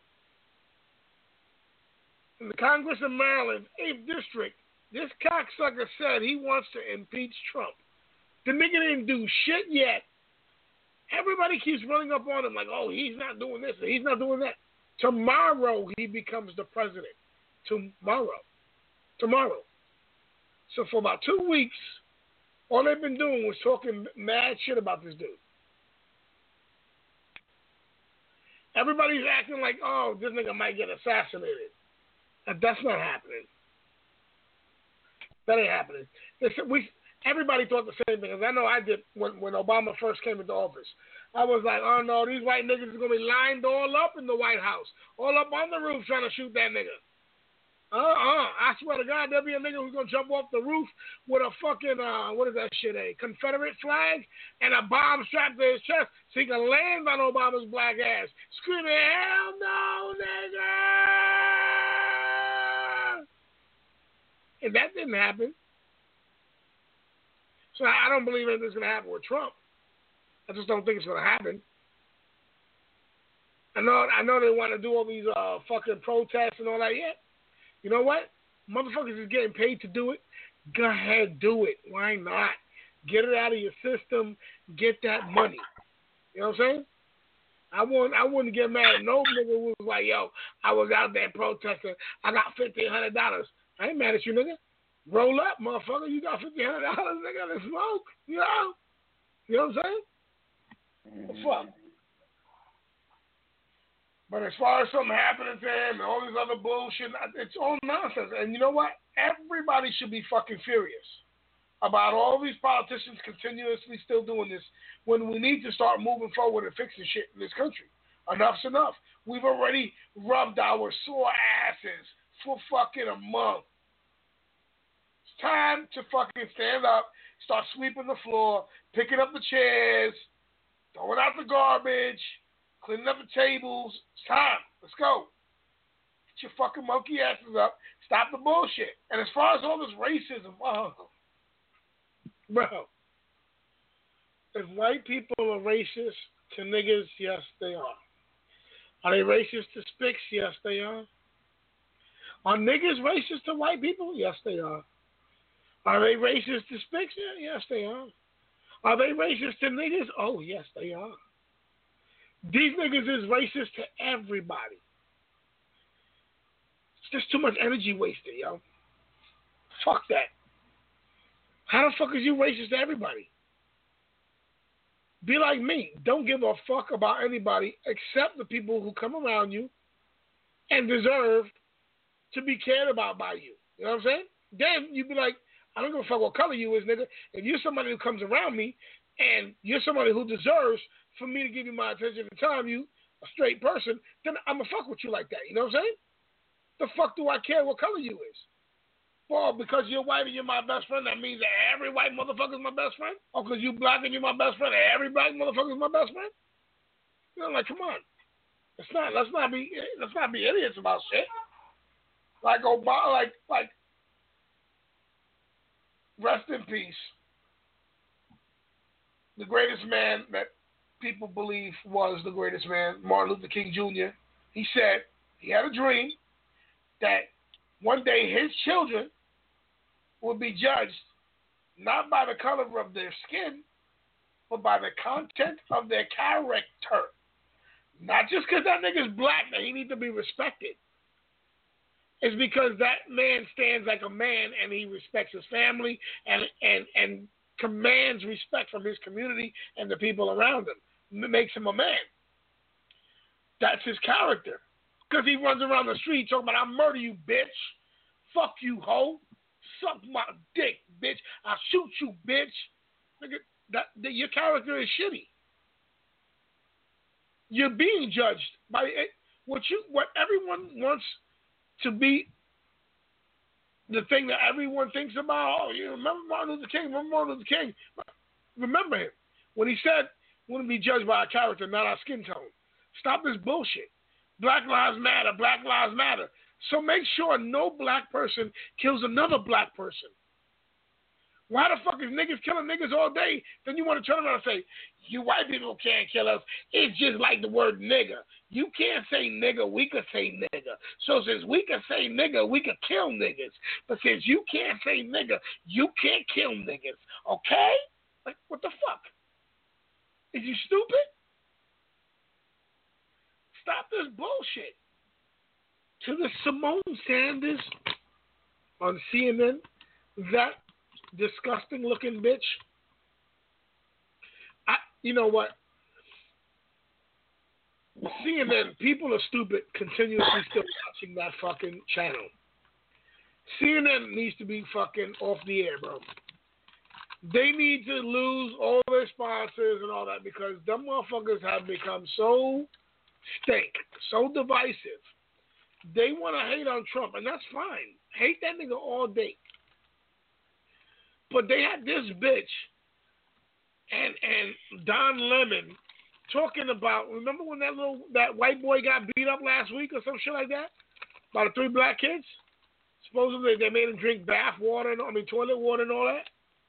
in the Congress of Maryland, eighth District. This cocksucker said he wants to impeach Trump. The nigga didn't do shit yet. Everybody keeps running up on him like, oh, he's not doing this, he's not doing that. Tomorrow he becomes the president. Tomorrow. Tomorrow. So for about two weeks, all they've been doing was talking mad shit about this dude. Everybody's acting like, oh, this nigga might get assassinated. And that's not happening. That ain't happening. Listen, we, everybody thought the same thing. Because I know I did when, when Obama first came into office. I was like, oh, no, these white niggas are going to be lined all up in the White House. All up on the roof trying to shoot that nigga. Uh-uh. I swear to God, there'll be a nigga who's going to jump off the roof with a fucking, uh, what is that shit, a Confederate flag and a bomb strapped to his chest so he can land on Obama's black ass, screaming, hell no, nigga! And that didn't happen. So I don't believe anything's going to happen with Trump. I just don't think it's going to happen. I know I know they want to do all these uh, fucking protests and all that. Yeah. You know what? Motherfuckers is getting paid to do it. Go ahead, do it. Why not? Get it out of your system. Get that money. You know what I'm saying? I wouldn't, I wouldn't get mad at no nigga who was like, yo, I was out there protesting. I got fifteen hundred dollars. I ain't mad at you, nigga. Roll up, motherfucker. You got fifteen hundred dollars, nigga, to smoke. You know? You know what I'm saying? Mm-hmm. Fuck. But as far as something happening to him and all this other bullshit, it's all nonsense. And you know what? Everybody should be fucking furious. about all these politicians continuously still doing this when we need to start moving forward and fixing shit in this country. Enough's enough. We've already rubbed our sore asses for fucking a month. It's time to fucking stand up, start sweeping the floor, picking up the chairs, throwing out the garbage, cleaning up the tables. It's time. Let's go. Get your fucking monkey asses up. Stop the bullshit. And as far as all this racism, oh, bro, if white people are racist to niggas, yes, they are. Are they racist to spics? Yes, they are. Are niggas racist to white people? Yes, they are. Are they racist to spics? Yeah, yes, they are. Are they racist to niggas? Oh, yes, they are. These niggas is racist to everybody. It's just too much energy wasted, yo. Fuck that. How the fuck is you racist to everybody? Be like me. Don't give a fuck about anybody except the people who come around you and deserve to be cared about by you. You know what I'm saying? Then you'd be like, I don't give a fuck what color you is, nigga. If you're somebody who comes around me and you're somebody who deserves for me to give you my attention and time, you a straight person, then I'm going to fuck with you like that. You know what I'm saying? The fuck do I care what color you is? Well, because you're white and you're my best friend, that means that every white motherfucker's my best friend? Or because you black and you're my best friend, every black motherfucker's my best friend? You know, like, come on. Let's not, let's not be, let's not be idiots about shit. Like Obama, like, like, rest in peace. The greatest man that people believe was the greatest man, Martin Luther King Junior He said he had a dream that one day his children would be judged not by the color of their skin, but by the content of their character. Not just because that nigga's black that he needs to be respected. It's because that man stands like a man and he respects his family and and and commands respect from his community and the people around him. It makes him a man. That's his character. Because he runs around the street talking about, I'll murder you, bitch. Fuck you, hoe. Suck my dick, bitch. I'll shoot you, bitch. Nigga, that, that, your character is shitty. You're being judged by it. What you, what everyone wants to be the thing that everyone thinks about. Oh, you remember Martin Luther King? Remember Martin Luther King? Remember him when he said, "We want to be judged by our character, not our skin tone." Stop this bullshit. Black lives matter. Black lives matter. So make sure no black person kills another black person. Why the fuck is niggas killing niggas all day? Then you want to turn around and say, you white people can't kill us. It's just like the word nigga. You can't say nigga, we can say nigga. So since we can say nigga, we can kill niggas. But since you can't say nigga, you can't kill niggas. Okay? Like, what the fuck? Is you stupid? Stop this bullshit. To the Simone Sanders on C N N, that disgusting looking bitch. I, you know what? C N N, people are stupid continuously still watching that fucking channel. C N N needs to be fucking off the air, bro. They need to lose all their sponsors and all that because them motherfuckers have become so stink, so divisive. They want to hate on Trump, and that's fine. Hate that nigga all day. But they had this bitch and and Don Lemon talking about, remember when that little that white boy got beat up last week or some shit like that? By the three black kids? Supposedly they made him drink bath water and I mean toilet water and all that.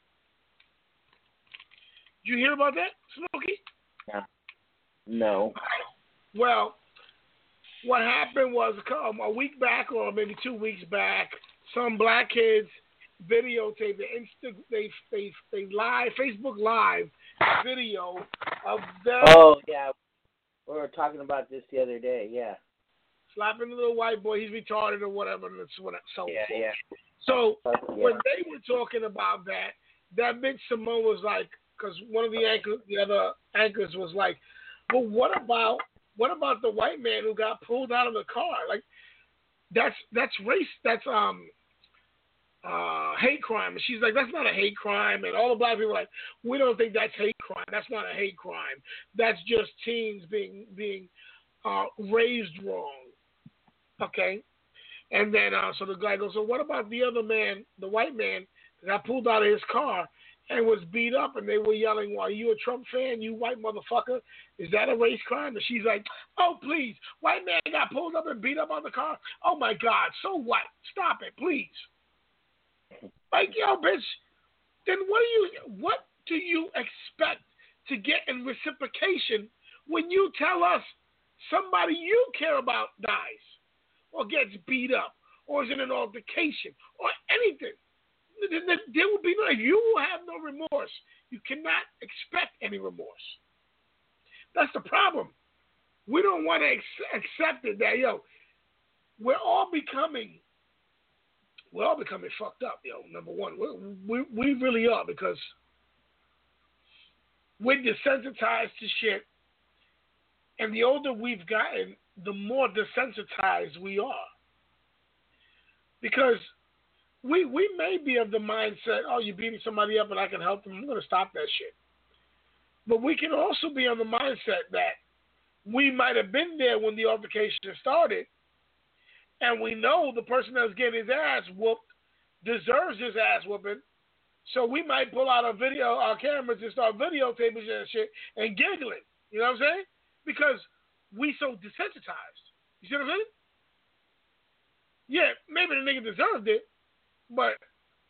Did you hear about that, Smokey? Yeah. No. Well, what happened was um, a week back or maybe two weeks back, some black kids videotaped the Insta, they they they live Facebook Live video of them. Oh yeah, we were talking about this the other day. Yeah, slapping the little white boy. He's retarded or whatever. And it's what so yeah forth. yeah. So uh, yeah. when they were talking about that, that bitch Simone was like, because one of the anchors, the other anchors was like, well, what about what about the white man who got pulled out of the car? Like, that's that's race. That's um. uh, hate crime. And she's like, that's not a hate crime. And all the black people are like, we don't think that's hate crime. That's not a hate crime. That's just teens being being uh, raised wrong. Okay? And then, uh, so the guy goes, so what about the other man, the white man, that got pulled out of his car and was beat up, and they were yelling, well, are you a Trump fan, you white motherfucker? Is that a race crime? And she's like, oh, please, white man got pulled up and beat up on the car? Oh, my God, so what? Stop it, please. Like, yo, bitch, then what do you, what do you expect to get in reciprocation when you tell us somebody you care about dies or gets beat up or is in an altercation or anything? There will be no, if you have no remorse, you cannot expect any remorse. That's the problem. We don't want to ex- accept it that, yo, we're all becoming, we're all becoming fucked up, yo, number one. We, we, we really are, because we're desensitized to shit, and the older we've gotten, the more desensitized we are. Because We we may be of the mindset, oh, you're beating somebody up and I can help them, I'm going to stop that shit. But we can also be on the mindset that we might have been there when the altercation started, and we know the person that's getting his ass whooped deserves his ass whooping, so we might pull out our video, our cameras, and start videotaping and shit and giggling. You know what I'm saying? Because we so desensitized. You see what I'm saying? Yeah, maybe the nigga deserved it, but,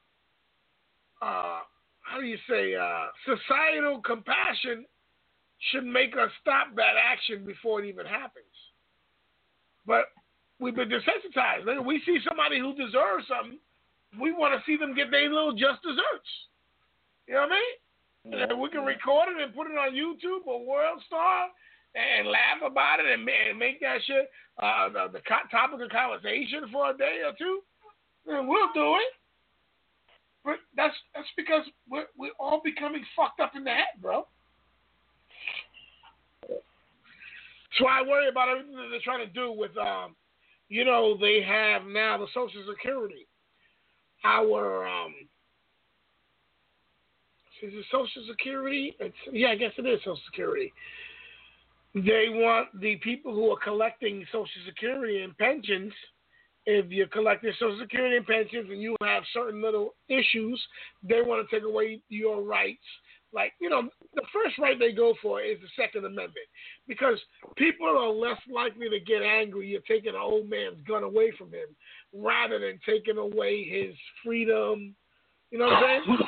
uh, how do you say, uh, societal compassion should make us stop that action before it even happens. But we've been desensitized. Like, we see somebody who deserves something, we want to see them get their little just desserts. You know what I mean? Yeah. And we can record it and put it on YouTube or World Star and laugh about it and, and make that shit uh, the, the topic of conversation for a day or two. And we'll do it. But that's that's because we're, we're all becoming fucked up in the head, bro. That's why I worry about everything that they're trying to do with, um, you know, they have now the Social Security. Our, um, is it Social Security? It's, yeah, I guess it is Social Security. They want the people who are collecting Social Security and pensions. If you're collecting Social Security and pensions and you have certain little issues, they want to take away your rights. Like, you know, the first right they go for is the Second Amendment, because people are less likely to get angry you're taking an old man's gun away from him rather than taking away his freedom. You know what I'm saying?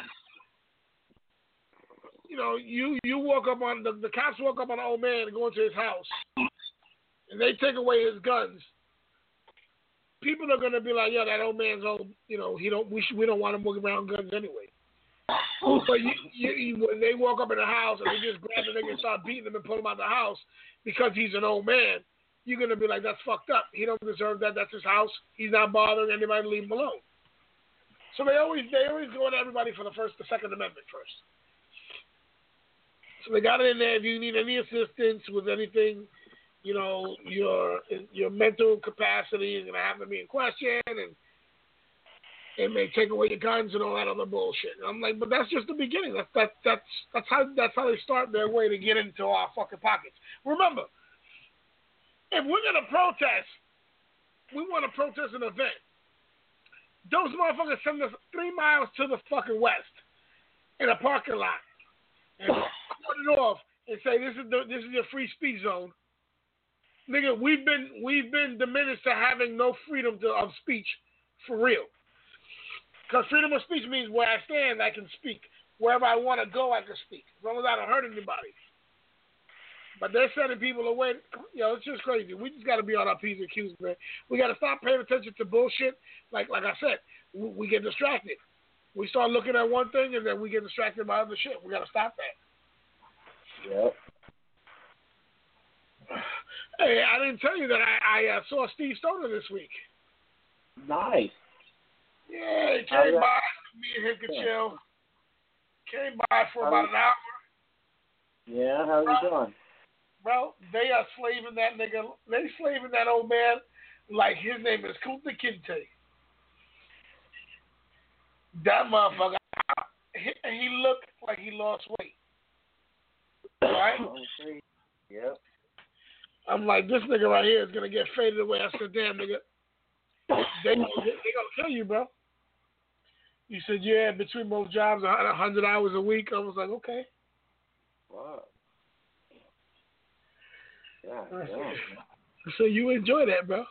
You know, you, you walk up on, the, the cops walk up on an old man and go into his house, and they take away his guns. People are going to be like, yo, that old man's old, you know, he don't, we, should, we don't want him walking around guns anyway. But you, you, you, when they walk up in the house and they just grab the nigga and start beating him and pull him out of the house because he's an old man, you're going to be like, that's fucked up. He don't deserve that. That's his house. He's not bothering anybody. Leave him alone. So they always they always go at everybody for the first, the Second Amendment first. So they got it in there. If you need any assistance with anything, you know, your your mental capacity is going to have to be in question, and it may take away your guns and all that other bullshit. And I'm like, but that's just the beginning. That's that's that's that's how that's how they start their way to get into our fucking pockets. Remember, if we're gonna protest, we want to protest an event. Those motherfuckers send us three miles to the fucking west in a parking lot and cut it off and say this is the, this is your free speech zone. Nigga, we've been we've been diminished to having no freedom to, of speech for real. Because freedom of speech means where I stand, I can speak. Wherever I want to go, I can speak. As long as I don't hurt anybody. But they're sending people away. Yo, it's just crazy. We just got to be on our P's and Q's, man. We got to stop paying attention to bullshit. Like like I said, we, we get distracted. We start looking at one thing, and then we get distracted by other shit. We got to stop that. Yep. Hey, I didn't tell you that I, I uh, saw Steve Stoner this week. Nice. Yeah, he came by. Me and him could chill. Came by for about an hour. Yeah, how's it going? Bro, they are slaving that nigga. They slaving that old man like his name is Kunta Kinte. That motherfucker, he, he looked like he lost weight. Right? Yep. I'm like, this nigga right here is gonna get faded away. I said, damn nigga, they, they, they gonna kill you, bro. You said, yeah, between both jobs, a hundred hours a week. I was like, okay. Wow. Yeah, I yeah. said, so you enjoy that, bro.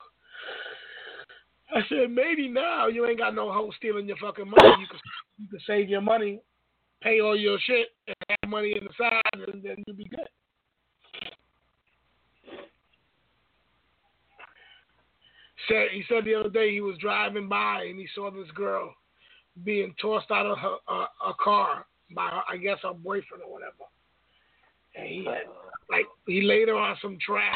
I said, maybe now you ain't got no hoe stealing your fucking money. You can, you can save your money, pay all your shit, and have money in the side, and then you'll be good. Said, he said the other day he was driving by and he saw this girl being tossed out of her uh, a car by, her, I guess, her boyfriend or whatever. And he had, like, he laid her on some trash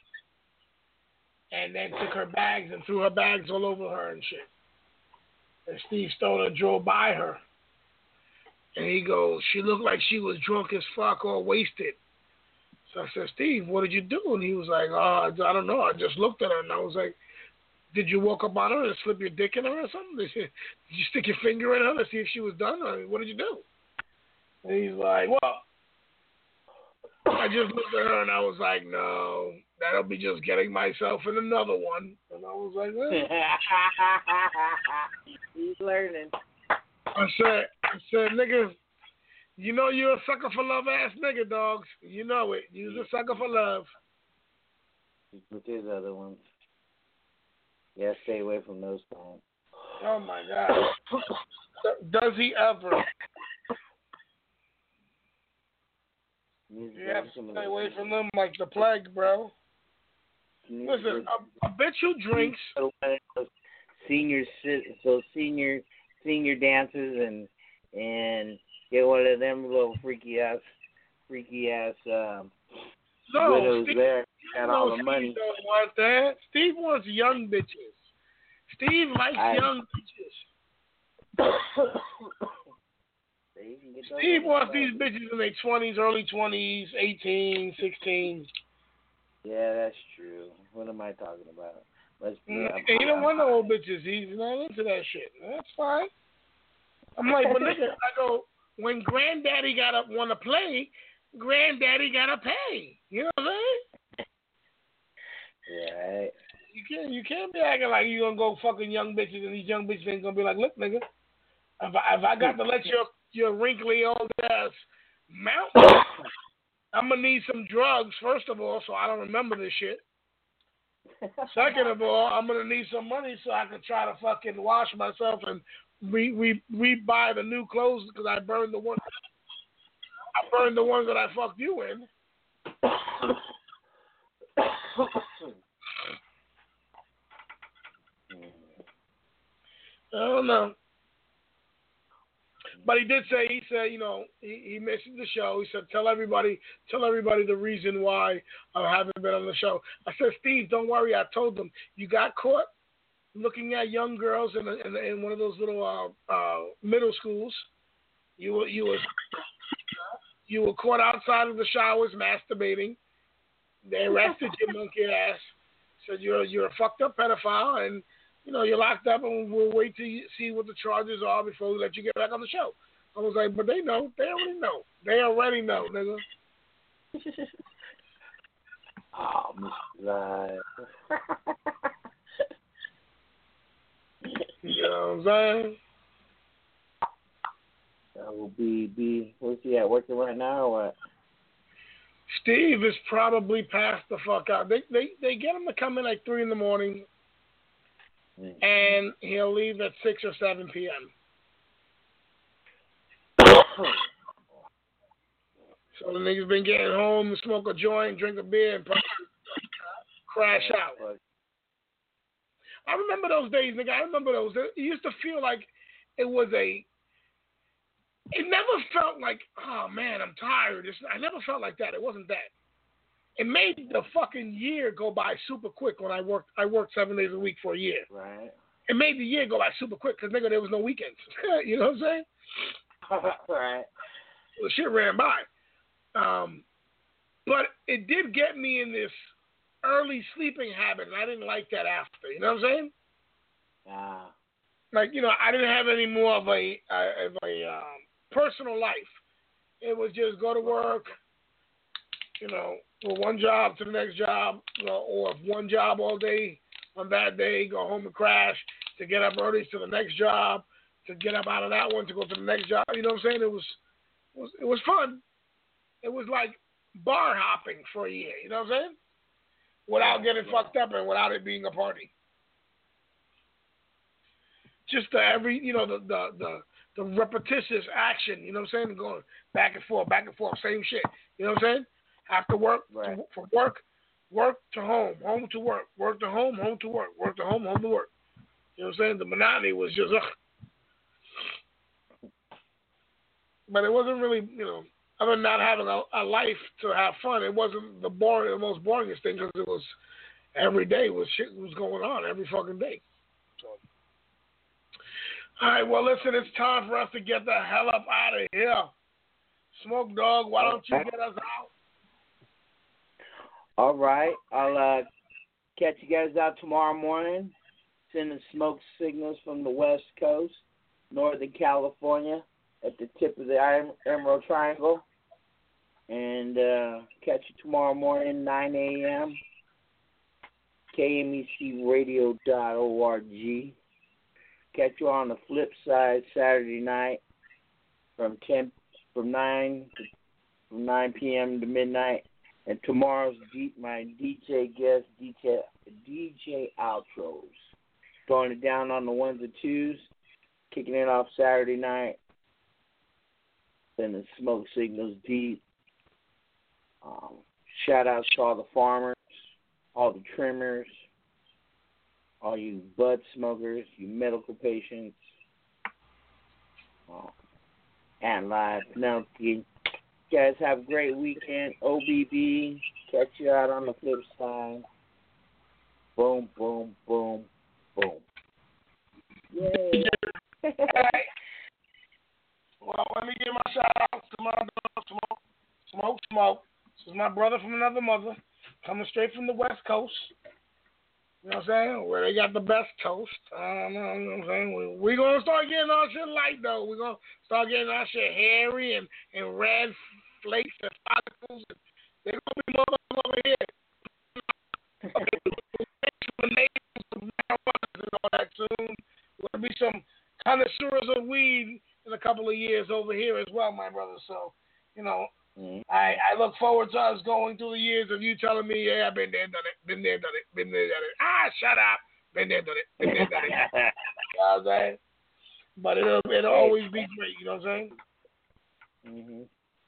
and then took her bags and threw her bags all over her and shit. And Steve Stoner drove by her. And he goes, she looked like she was drunk as fuck or wasted. So I said, Steve, what did you do? And he was like, oh, I don't know. I just looked at her. And I was like, did you walk up on her and slip your dick in her or something? Did you, did you stick your finger in her to see if she was done? Or what did you do? And he's like, well, I just looked at her and I was like, no, that'll be just getting myself in another one. And I was like, well. He's learning. I said, I said, nigga, you know you're a sucker for love ass nigga, dogs. You know it. You're a sucker for love. With his other ones. Yeah, stay away from those guys. Oh, my God. Does he ever? You have to stay away from them like the plague, bro. Listen, a, a bitch who drinks. Senior, so senior, senior dances and and get one of them little freaky ass, freaky ass um, no, widows Steve, there. Got all no, the money. Steve don't want that. Steve wants young bitches. Steve likes I, young bitches. Steve wants these bitches in their twenties, early twenties, eighteen, sixteen. Yeah, that's true. What am I talking about? Let's be mm, he don't want no old bitches. He's not into that shit. That's fine. I'm like, but nigga, I go, when granddaddy got up want to play, granddaddy got to pay. You know what I'm saying? Yeah, right. You can't, you can't be acting like you gonna go fucking young bitches and these young bitches ain't gonna be like, look, nigga, if I, if I got to let your your wrinkly old ass mount, I'm gonna need some drugs first of all, so I don't remember this shit. Second of all, I'm gonna need some money so I can try to fucking wash myself and re re re buy the new clothes because I burned the one I burned the ones that I fucked you in. I don't know. But he did say, he said, you know, he, he mentioned the show. He said, tell everybody, tell everybody the reason why I haven't been on the show. I said, Steve, don't worry. I told them you got caught looking at young girls in, a, in, a, in one of those little uh, uh, middle schools. You were, you were, you were caught outside of the showers masturbating. They arrested your monkey ass. Said you're you're a fucked up pedophile, and you know you're locked up, and we'll wait to see what the charges are before we let you get back on the show. I was like, but they know, they already know, they already know, nigga. Oh, Mister You know what I'm saying? That will be be. Where's he at? Working right now or what? Steve is probably passed the fuck out. They they they get him to come in like three in the morning, mm. and he'll leave at six or seven p m So the nigga's been getting home to smoke a joint, drink a beer, and probably crash out. I remember those days, nigga. I remember those. It used to feel like it was a. It never felt like, oh man, I'm tired. It's, I never felt like that. It wasn't that. It made the fucking year go by super quick when I worked. I worked seven days a week for a year. Right. It made the year go by super quick because nigga, there was no weekends. You know what I'm saying? Right. Well, shit ran by. Um, but it did get me in this early sleeping habit, and I didn't like that after. You know what I'm saying? Ah. like, you know, I didn't have any more of a, uh, of a um, personal life. It was just go to work, you know, from one job to the next job, you know, or one job all day, one bad day, go home and crash, to get up early to the next job, to get up out of that one to go to the next job. You know what I'm saying? It was, it was, it was fun. It was like bar hopping for a year. You know what I'm saying? Without getting fucked up and without it being a party. Just the every, you know, the the the, the repetitious action. You know what I'm saying? Going back and forth, back and forth, same shit. You know what I'm saying? After work, right. to, from work, work to home, home to work, work to home, home to work, work to home, home to work. You know what I'm saying? The monotony was just, ugh. But it wasn't really, you know, other than not having a, a life to have fun, it wasn't the boring, the most boringest thing, because it was every day was shit was going on every fucking day. So, all right, well, listen, it's time for us to get the hell up out of here. Smoke Dog, why don't you get us out? All right, I'll uh, catch you guys out tomorrow morning. Sending smoke signals from the West Coast, Northern California, at the tip of the Emerald Triangle. And uh, catch you tomorrow morning, nine a.m., K M E C radio dot org. Catch you on the flip side Saturday night from ten from nine to, from nine p.m. to midnight. And tomorrow's D, my D J guest D J D J outros. Throwing it down on the ones and twos, kicking it off Saturday night. Then the smoke signals deep. Um, shout outs to all the farmers, all the trimmers, all you bud smokers, you medical patients, um, and live. Now, you guys have a great weekend. O B B, catch you out on the flip side. Boom, boom, boom, boom. Yay. Well, let me give my shout outs to my brother, Smoke. Smoke, Smoke. This is my brother from another mother, coming straight from the West Coast. You know what I'm saying? Where they got the best toast. I don't know, you know what I'm saying? We're we going to start getting our shit light, though. We're going to start getting our shit hairy and, and red flakes and follicles. And they're going to be motherfuckers over here. and all that soon. There's going to be some connoisseurs of weed in a couple of years over here as well, my brother. So, you know, mm-hmm. I, I look forward to us going through the years of you telling me, yeah, I've been there, done it, been there, done it, been there, done it. Ah, shut up. Been there, done it, been there, done it. You know what I'm saying? But it'll, it'll always be great, you know what I'm saying? Mm-hmm.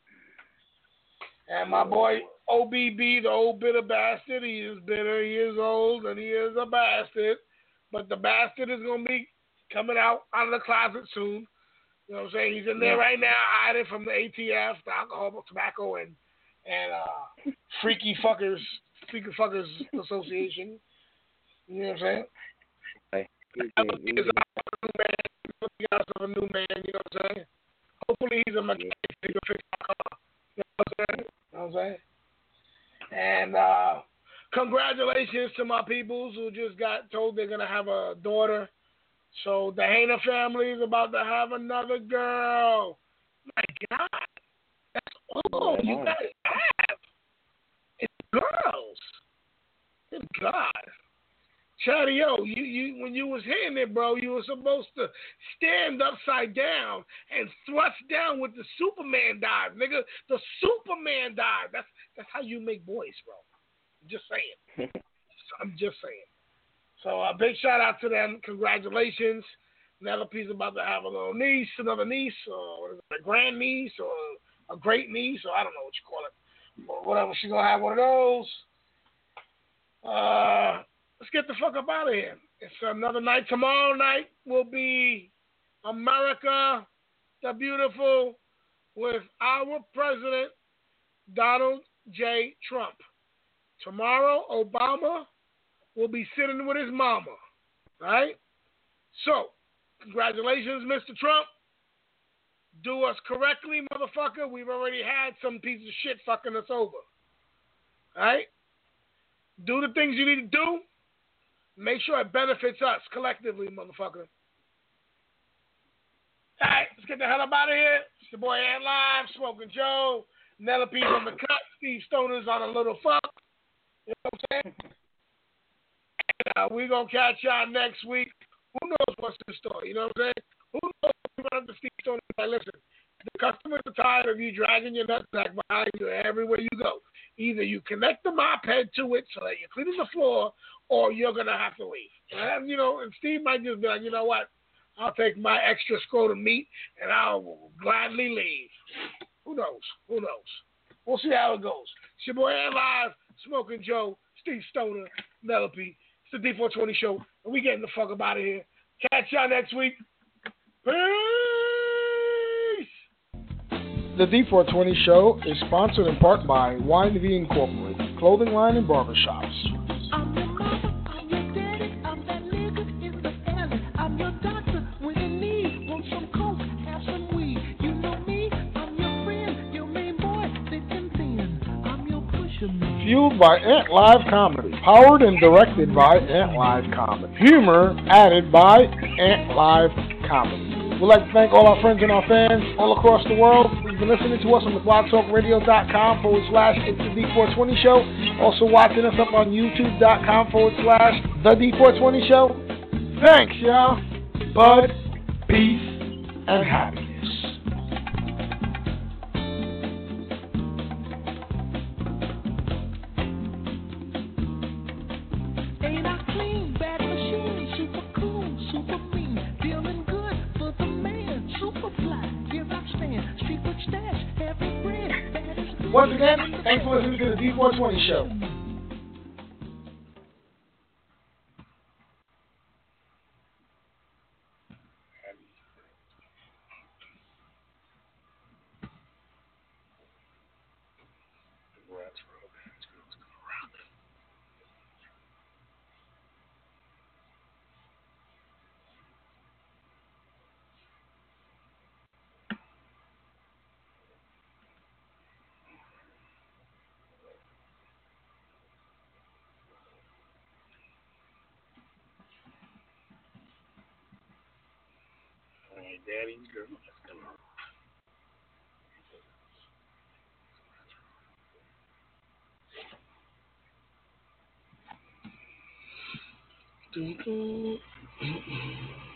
And my boy O B B, the old bitter bastard, he is bitter, he is old, and he is a bastard. But the bastard is going to be coming out out of the closet soon. You know what I'm saying? He's in there right now hiding from the A T F, the Alcohol, Tobacco, and and uh, Freaky Fuckers, Freaky Fuckers Association. You know what I'm saying? Hey, he's a new man. He got a new man, you know what I'm saying? Hopefully he's a mechanic. He can fix my car. You know what I'm saying? You know what I'm saying? And uh, congratulations to my peoples who just got told they're going to have a daughter. So the Hainer family is about to have another girl. My God. That's all you guys have. It's girls. Good God. Chatty O, you, you when you was hitting it, bro, you were supposed to stand upside down and thrust down with the Superman dive, nigga. The Superman dive. That's that's how you make boys, bro. I'm just saying. I'm just saying. So a uh, big shout out to them. Congratulations. Penelope's about to have a little niece, another niece, or a grand niece, or a great niece, or I don't know what you call it. Or whatever. She's going to have one of those. Uh, let's get the fuck up out of here. It's another night. Tomorrow night will be America the Beautiful with our president, Donald J. Trump. Tomorrow, Obama will be sitting with his mama, right? So, congratulations, Mister Trump. Do us correctly, motherfucker. We've already had some piece of shit fucking us over, right? Do the things you need to do. Make sure it benefits us collectively, motherfucker. All right, let's get the hell up out of here. It's your boy Ant Live, Smoking Joe, Nellapee's on the cut, Steve Stoner's on a little fuck. You know what I'm saying? And, uh, we're going to catch y'all next week. Who knows what's the story? You know what I'm saying? Who knows if you're going to Steve Stoner? Like, listen, the customers are tired of you dragging your nutsack behind you everywhere you go. Either you connect the mop head to it so that you're cleaning the floor, or you're going to have to leave. And, you know, and Steve might just be like, you know what? I'll take my extra scrotum meat, and I'll gladly leave. Who knows? Who knows? We'll see how it goes. It's your boy Ant Live, Smoking Joe, Steve Stoner, Nellape. It's the D four twenty Show, and we getting the fuck up out of here. Catch y'all next week. Peace! The D four twenty Show is sponsored in part by Wine V Incorporated, clothing line and barbershops. I'm your mama, I'm your daddy, I'm that nigga in the alley. I'm your doctor when you need. Want some coke, have some weed. You know me, I'm your friend, your main boy, thick and thin. I'm your pusher man. Fueled by Ant Live Comedy. Powered and directed by Ant Live Comedy. Humor added by Ant Live Comedy. We'd like to thank all our friends and our fans all across the world. You've been listening to us on the blogtalkradio.com forward slash It's the D four twenty Show. Also watching us up on YouTube.com forward slash The D four twenty Show. Thanks, y'all. Bud, peace, and happiness. Ain't I clean, bad machine, super cool, super mean, feeling good for the man, super fly, here I stand, street with stash, heavy bread, bad as blue. Once again, thanks for listening to the D four twenty Show. Daddy's girl. Let's go.